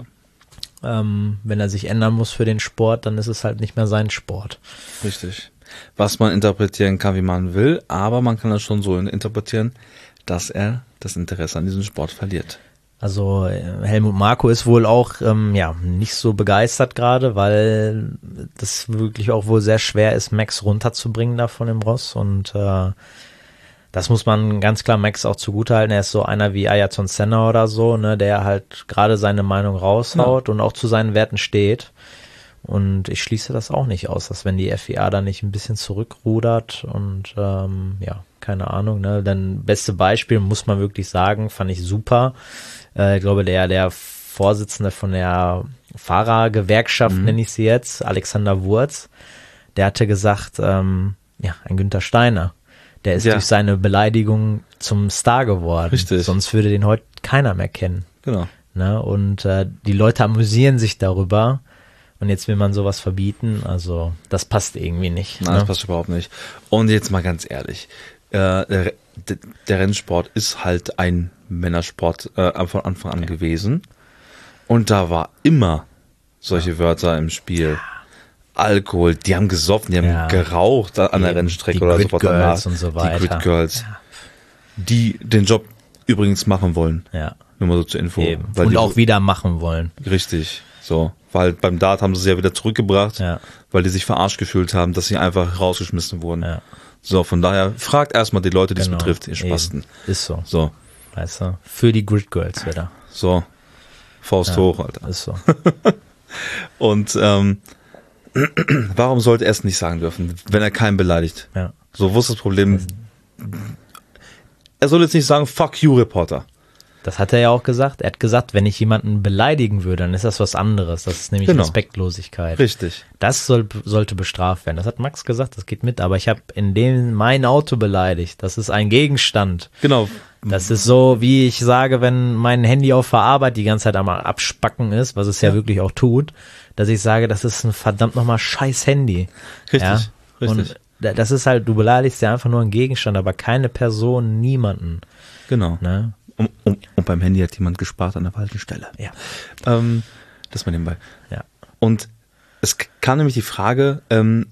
Ähm, wenn er sich ändern muss für den Sport, dann ist es halt nicht mehr sein Sport. Richtig. Was man interpretieren kann, wie man will, aber man kann das schon so interpretieren, dass er das Interesse an diesem Sport verliert. Also Helmut Marko ist wohl auch ähm, ja nicht so begeistert gerade, weil das wirklich auch wohl sehr schwer ist, Max runterzubringen da von dem Ross und äh, das muss man ganz klar Max auch zugutehalten. Er ist so einer wie Ayrton Senna oder so, ne, der halt gerade seine Meinung raushaut ja. und auch zu seinen Werten steht. Und ich schließe das auch nicht aus, dass wenn die F I A da nicht ein bisschen zurückrudert und ähm, ja, keine Ahnung, ne, dann beste Beispiel muss man wirklich sagen, fand ich super. Äh, ich glaube, der der Vorsitzende von der Fahrergewerkschaft, mhm. nenne ich sie jetzt, Alexander Wurz, der hatte gesagt, ähm, ja, ein Günther Steiner, der ist ja. durch seine Beleidigung zum Star geworden. Richtig. Sonst würde den heute keiner mehr kennen. Genau. Ne, und äh, die Leute amüsieren sich darüber. Und jetzt will man sowas verbieten, also das passt irgendwie nicht. Nein, ne? Das passt überhaupt nicht. Und jetzt mal ganz ehrlich, äh, der, der Rennsport ist halt ein Männersport äh, von Anfang an ja. gewesen. Und da war immer solche ja. Wörter im Spiel. Ja. Alkohol, die haben gesoffen, die haben ja. geraucht an der Rennstrecke oder sofort danach. Und so weiter. Die Grid Girls, ja. die den Job übrigens machen wollen. Ja. Nur mal so zur Info. Eben. Weil und auch so, wieder machen wollen. Richtig, so. Weil beim Dart haben sie es ja wieder zurückgebracht, ja. weil die sich verarscht gefühlt haben, dass sie einfach rausgeschmissen wurden. Ja. So, von daher, fragt erstmal die Leute, die es genau. betrifft, ihr Spasten. Eben. Ist so. So. Weißt du, für die Grid Girls wieder. So. Faust ja. hoch, Alter. Ist so. Und, ähm, warum sollte er es nicht sagen dürfen, wenn er keinen beleidigt? Ja. So, wo ist das Problem? Er soll jetzt nicht sagen, fuck you, Reporter. Das hat er ja auch gesagt. Er hat gesagt, wenn ich jemanden beleidigen würde, dann ist das was anderes. Das ist nämlich genau. Respektlosigkeit. Richtig. Das soll, sollte bestraft werden. Das hat Max gesagt, das geht mit. Aber ich habe in dem mein Auto beleidigt. Das ist ein Gegenstand. Genau. Das ist so, wie ich sage, wenn mein Handy auf der Arbeit die ganze Zeit einmal abspacken ist, was es ja, ja wirklich auch tut, dass ich sage, das ist ein verdammt nochmal scheiß Handy. Richtig, ja? richtig. Und das ist halt, du beleidigst ja einfach nur einen Gegenstand, aber keine Person, niemanden. Genau. Ne? Und, und, und beim Handy hat jemand gespart an der falschen Stelle. Ja. Ähm, das mal nebenbei. Ja. Und es kam nämlich die Frage, ähm,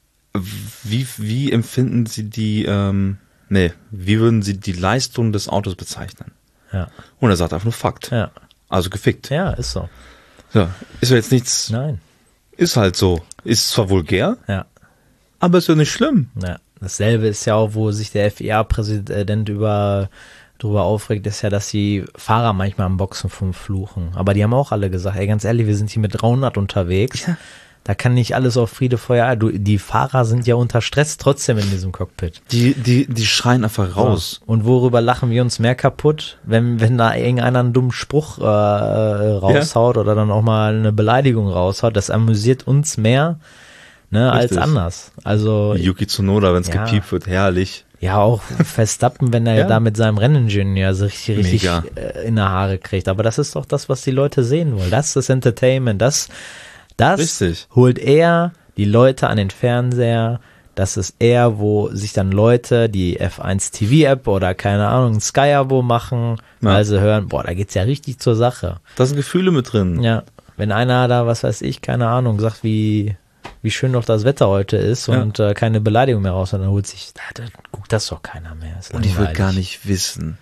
wie, wie empfinden Sie die, ähm, nee, wie würden Sie die Leistung des Autos bezeichnen? Ja. Und er sagt einfach nur Fakt. Ja. Also gefickt. Ja, ist so. Ja, ist ja jetzt nichts. Nein. Ist halt so. Ist zwar vulgär, ja. aber ist ja nicht schlimm. Ja. Dasselbe ist ja auch, wo sich der F I A-Präsident über darüber aufregt, ist ja, dass die Fahrer manchmal am Boxen vom Fluchen. Aber die haben auch alle gesagt, ey, ganz ehrlich, wir sind hier mit dreihundert unterwegs. Ja. Da kann nicht alles auf Friede, Feuer. Du, die Fahrer sind ja unter Stress trotzdem in diesem Cockpit. Die, die, die schreien einfach raus. Ja. Und worüber lachen wir uns mehr kaputt? Wenn, wenn da irgendeiner einen dummen Spruch äh, raushaut ja. oder dann auch mal eine Beleidigung raushaut, das amüsiert uns mehr, ne, als anders. Also Yuki Tsunoda, wenn es ja. gepiept wird, herrlich. Ja, auch Verstappen, wenn er ja. da mit seinem Renningenieur so richtig, richtig äh, in die Haare kriegt. Aber das ist doch das, was die Leute sehen wollen. Das ist Entertainment. Das, das richtig. holt er die Leute an den Fernseher. Das ist eher, wo sich dann Leute die F eins T V-App oder keine Ahnung, ein Sky-Abo machen, ja. weil sie hören, boah, da geht's ja richtig zur Sache. Da sind Gefühle mit drin. Ja, wenn einer da, was weiß ich, keine Ahnung, sagt, wie... wie schön doch das Wetter heute ist und ja. äh, keine Beleidigung mehr raus, und dann holt sich, da, da guckt das doch keiner mehr. Und ich will gar nicht wissen,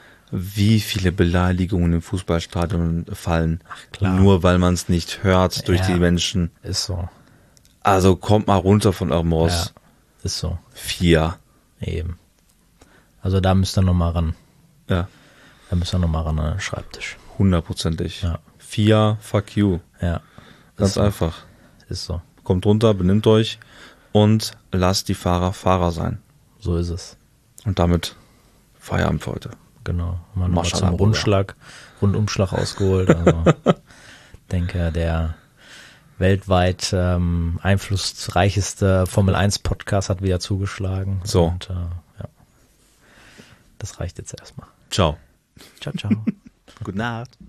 wie viele Beleidigungen im Fußballstadion fallen, Ach, klar. nur weil man es nicht hört durch ja, die Menschen. Ist so. Also kommt mal runter von eurem Ross. Ja, ist so. Vier. Eben. Also da müsst ihr nochmal ran. Ja. Da müsst ihr nochmal ran an den Schreibtisch. Hundertprozentig. Ja. Vier, fuck you. Ja. Ganz so. einfach. Ist so. Kommt runter, benimmt euch und lasst die Fahrer Fahrer sein. So ist es. Und damit Feierabend für heute. Genau. Mal noch zum Rundschlag, Rundumschlag ausgeholt. Also denke, der weltweit ähm, einflussreicheste Formel eins Podcast hat wieder zugeschlagen. So. Und, äh, ja. Das reicht jetzt erstmal. Ciao. Ciao, ciao. Gute Nacht.